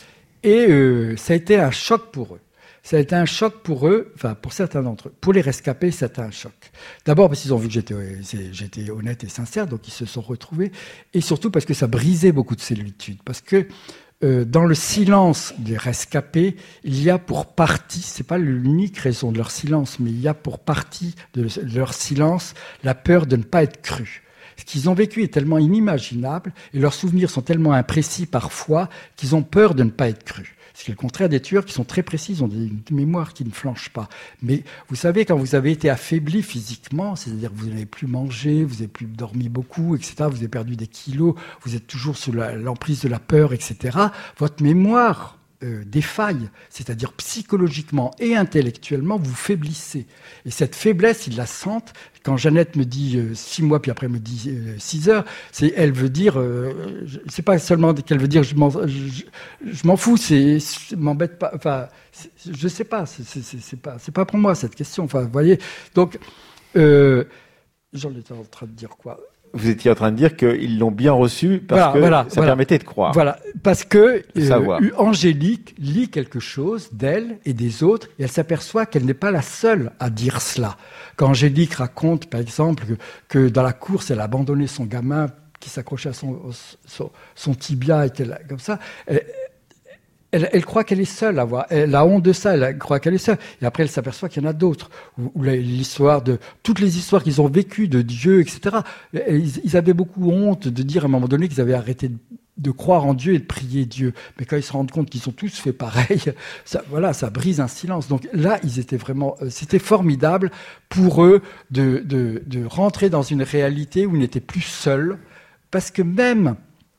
et euh, ça a été un choc pour eux. Ça a été un choc pour eux, enfin pour certains d'entre eux. Pour les rescapés, c'était un choc. D'abord parce qu'ils ont vu que j'étais, j'étais honnête et sincère, donc ils se sont retrouvés. Et surtout parce que ça brisait beaucoup de solitude. Parce que euh, dans le silence des rescapés, il y a pour partie, c'est pas l'unique raison de leur silence, mais il y a pour partie de leur silence la peur de ne pas être cru. Ce qu'ils ont vécu est tellement inimaginable et leurs souvenirs sont tellement imprécis parfois qu'ils ont peur de ne pas être crus. C'est le contraire des tueurs qui sont très précis, ils ont des mémoires qui ne flanchent pas. Mais vous savez, quand vous avez été affaibli physiquement, c'est-à-dire que vous n'avez plus mangé, vous n'avez plus dormi beaucoup, et cetera, vous avez perdu des kilos, vous êtes toujours sous la, l'emprise de la peur, et cetera, votre mémoire euh, défaille, c'est-à-dire psychologiquement et intellectuellement, vous faiblissez. Et cette faiblesse, ils la sentent. Quand Jeannette me dit euh, six mois, puis après me dit euh, six heures, c'est, elle veut dire, euh, c'est pas seulement qu'elle veut dire je m'en, je, je m'en fous, c'est, c'est m'embête pas, enfin, c'est, je sais pas, c'est, c'est, c'est, c'est pas, c'est pas pour moi cette question. Enfin, vous voyez, donc, euh, j'en étais en train de dire quoi. Vous étiez en train de dire qu'ils l'ont bien reçu parce voilà, que voilà, ça voilà. permettait de croire. Voilà, parce que euh, Angélique lit quelque chose d'elle et des autres et elle s'aperçoit qu'elle n'est pas la seule à dire cela. Quand Angélique raconte, par exemple, que, que dans la course, elle a abandonné son gamin qui s'accrochait à son, son, son tibia et qu'elle, comme ça, elle, Elle, elle croit qu'elle est seule à voir. Elle a honte de ça, elle croit qu'elle est seule. Et après, elle s'aperçoit qu'il y en a d'autres. Ou, ou l'histoire de... Toutes les histoires qu'ils ont vécues de Dieu, et cetera. Ils, ils avaient beaucoup honte de dire à un moment donné qu'ils avaient arrêté de, de croire en Dieu et de prier Dieu. Mais quand ils se rendent compte qu'ils ont tous fait pareil, ça, voilà, ça brise un silence. Donc là, ils étaient vraiment... C'était formidable pour eux de, de, de rentrer dans une réalité où ils n'étaient plus seuls. Parce que même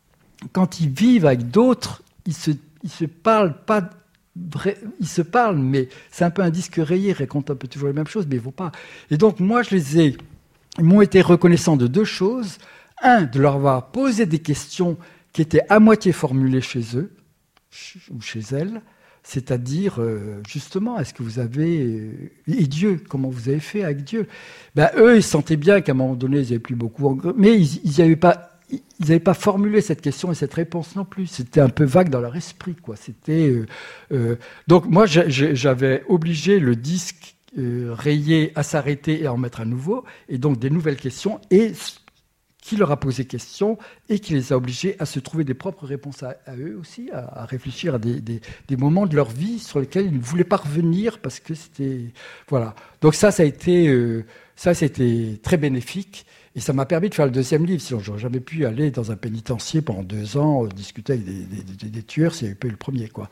quand ils vivent avec d'autres, ils se Ils se parlent pas, vrai, ils se parlent, mais c'est un peu un disque rayé, ils racontent un peu toujours les mêmes choses, mais il ne faut pas. Et donc, moi, je les ai, ils m'ont été reconnaissants de deux choses. Un, de leur avoir posé des questions qui étaient à moitié formulées chez eux, ou chez elles, c'est-à-dire, euh, justement, est-ce que vous avez... Et Dieu, comment vous avez fait avec Dieu ? Ben, eux, ils sentaient bien qu'à un moment donné, ils n'avaient plus beaucoup... En... Mais ils n'avaient pas... Ils n'avaient pas formulé cette question et cette réponse non plus. C'était un peu vague dans leur esprit, quoi. C'était euh, euh... donc moi j'avais obligé le disque euh, rayé à s'arrêter et à en mettre à nouveau, et donc des nouvelles questions, et qui leur a posé question et qui les a obligés à se trouver des propres réponses à, à eux aussi, à, à réfléchir à des, des, des moments de leur vie sur lesquels ils ne voulaient pas revenir parce que c'était voilà. Donc ça, ça a été euh, ça, c'était très bénéfique. Et ça m'a permis de faire le deuxième livre. Sinon, j'aurais jamais pu aller dans un pénitencier pendant deux ans, euh, discuter avec des, des, des, des tueurs, s'il n'y avait pas eu le premier, quoi.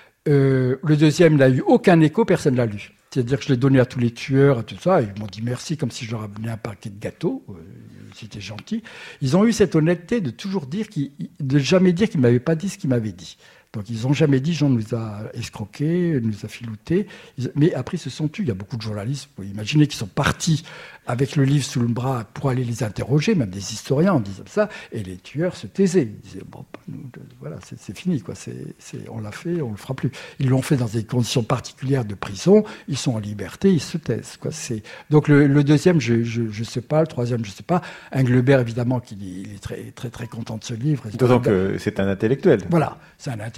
Euh, le deuxième n'a eu aucun écho, personne ne l'a lu. C'est-à-dire que je l'ai donné à tous les tueurs, et tout ça, et ils m'ont dit merci, comme si je leur avais donné un paquet de gâteaux. Euh, c'était gentil. Ils ont eu cette honnêteté de toujours dire, qu'ils, de jamais dire qu'ils ne m'avaient pas dit ce qu'ils m'avaient dit. Donc ils n'ont jamais dit, Jean nous a escroqués, nous a filoutés. Mais après, ils se sont tus. Il y a beaucoup de journalistes, vous pouvez imaginer, qui sont partis avec le livre sous le bras pour aller les interroger, même des historiens en disant ça, et les tueurs se taisaient. Ils disaient, bon, nous, voilà, c'est, c'est fini, quoi. C'est, c'est, on l'a fait, on ne le fera plus. Ils l'ont fait dans des conditions particulières de prison, ils sont en liberté, ils se taisent, quoi. C'est... Donc le, le deuxième, je ne sais pas, le troisième, je ne sais pas. Englebert, évidemment, qu'il il est très, très, très content de ce livre. D'autant que c'est un intellectuel. Voilà, c'est un intellectuel.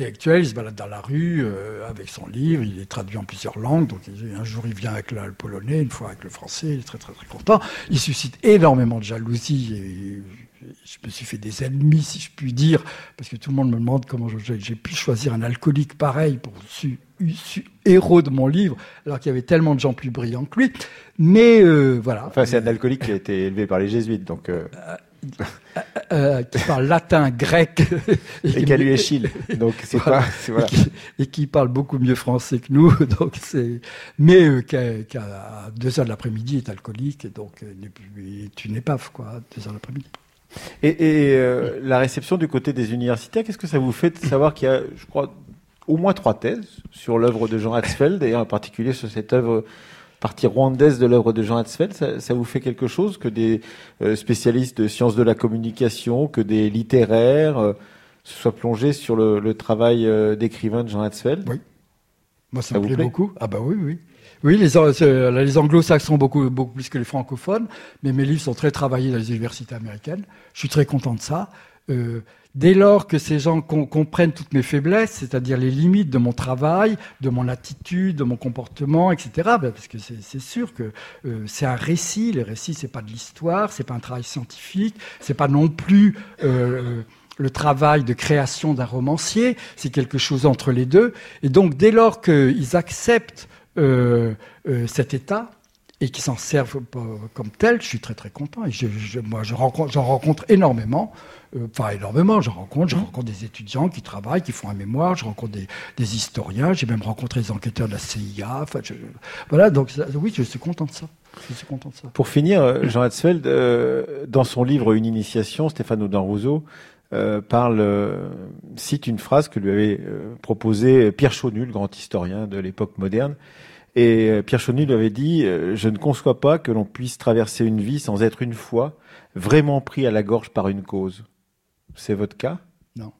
intellectuel, il se balade dans la rue euh, avec son livre, il est traduit en plusieurs langues, donc il, un jour il vient avec le, le polonais, une fois avec le français, il est très très très content. Il suscite énormément de jalousie et je me suis fait des ennemis, si je puis dire, parce que tout le monde me demande comment j'ai, j'ai pu choisir un alcoolique pareil pour su, su, héros de mon livre, alors qu'il y avait tellement de gens plus brillants que lui. Mais euh, voilà. Enfin, c'est un alcoolique qui a été élevé par les jésuites, donc... Euh... Euh, euh, qui parle latin, grec et, et qui a lu Échille, donc c'est voilà. pas c'est, voilà. et, qui, et qui parle beaucoup mieux français que nous, donc c'est mais euh, qui, a, qui a deux heures de l'après-midi est alcoolique et donc euh, est une épave quoi, deux heures de l'après-midi. Et, et euh, la réception du côté des universitaires, qu'est-ce que ça vous fait de savoir qu'il y a, je crois, au moins trois thèses sur l'œuvre de Jean Hatzfeld et en particulier sur cette œuvre partie rwandaise de l'œuvre de Jean Hatzfeld, ça, ça vous fait quelque chose que des euh, spécialistes de sciences de la communication, que des littéraires euh, se soient plongés sur le, le travail euh, d'écrivain de Jean Hatzfeld? Oui. Moi, ça, ça me plaît plaît beaucoup. Ah bah oui, oui. Oui, les, euh, les anglo-saxons beaucoup, beaucoup plus que les francophones, mais mes livres sont très travaillés dans les universités américaines. Je suis très content de ça. Euh, dès lors que ces gens com- comprennent toutes mes faiblesses, c'est-à-dire les limites de mon travail, de mon attitude, de mon comportement, et cetera, ben parce que c'est, c'est sûr que euh, c'est un récit. Les récits, c'est pas de l'histoire, c'est pas un travail scientifique, c'est pas non plus euh, le travail de création d'un romancier. C'est quelque chose entre les deux. Et donc, dès lors qu'ils acceptent euh, euh, cet état et qu'ils s'en servent comme tel, je suis très très content. Et je, je, moi, je rencontre, j'en rencontre énormément. Enfin, euh, énormément, j'en rencontre. Je rencontre des étudiants qui travaillent, qui font un mémoire. Je rencontre des, des historiens. J'ai même rencontré des enquêteurs de la C I A. Enfin, je, voilà, donc ça, oui, je suis content de ça. Je suis content de ça. Pour finir, Jean Hatzfeld, euh, dans son livre Une initiation, Stéphane Audin-Rousseau euh, parle, euh, cite une phrase que lui avait euh, proposée Pierre Chaunu, le grand historien de l'époque moderne. Et euh, Pierre Chaunu lui avait dit euh, « Je ne conçois pas que l'on puisse traverser une vie sans être une fois vraiment pris à la gorge par une cause. » C'est votre cas? Non.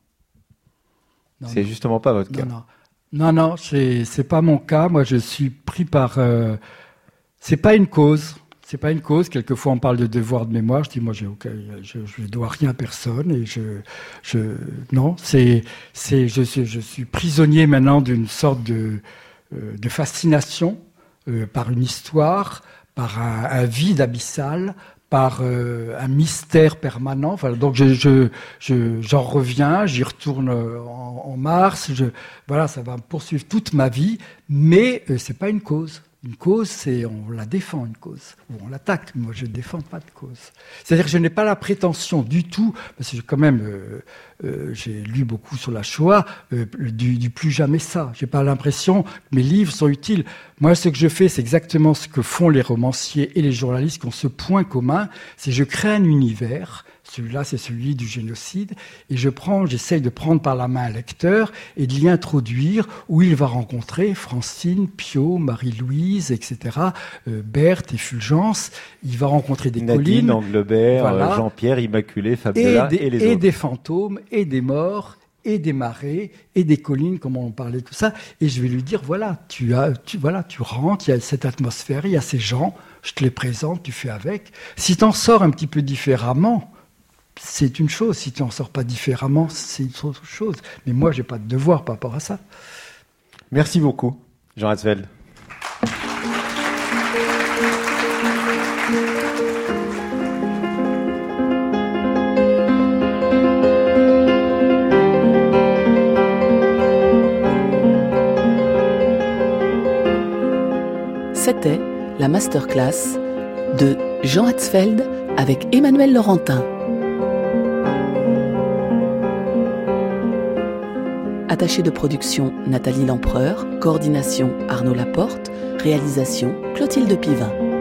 non c'est non. justement pas votre non, cas. Non, non, non, c'est, c'est pas mon cas. Moi, je suis pris par... Euh, c'est pas une cause. C'est pas une cause. Quelquefois, on parle de devoir de mémoire. Je dis, moi, j'ai aucun, je, je dois rien à personne. Et je, je, non, c'est, c'est, je suis, je suis prisonnier maintenant d'une sorte de, euh, de fascination euh, par une histoire, par un, un vide abyssal, par euh, un mystère permanent. Enfin, donc, je, je, je, j'en reviens, j'y retourne en, en mars. Je, voilà, ça va me poursuivre toute ma vie, mais euh, c'est pas une cause. Une cause, c'est on la défend, une cause, ou on l'attaque. Moi, je ne défends pas de cause. C'est-à-dire que je n'ai pas la prétention du tout, parce que quand même, euh, euh, j'ai lu beaucoup sur la Shoah, euh, du, du plus jamais ça. J'ai pas l'impression que mes livres sont utiles. Moi, ce que je fais, c'est exactement ce que font les romanciers et les journalistes qui ont ce point commun, c'est que je crée un univers. Celui-là, c'est celui du génocide. Et je prends, j'essaye de prendre par la main un lecteur et de l'y introduire où il va rencontrer Francine, Piot, Marie-Louise, et cetera, euh, Berthe et Fulgence. Il va rencontrer des Nadine, collines. Anglebert, voilà. Jean-Pierre, Immaculée, Fabiola et, des, et les et autres. des fantômes, et des morts, et des marais, et des collines, comme on parlait, tout ça. Et je vais lui dire, voilà, tu as, tu, voilà, tu rentres, il y a cette atmosphère, il y a ces gens, je te les présente, tu fais avec. Si tu en sors un petit peu différemment, c'est une chose. Si tu n'en sors pas différemment, c'est une autre chose. Mais moi, je n'ai pas de devoir par rapport à ça. Merci beaucoup, Jean Hatzfeld. C'était la masterclass de Jean Hatzfeld avec Emmanuel Laurentin. Attaché de production Nathalie Lempereur, coordination Arnaud Laporte, réalisation Clotilde Pivin.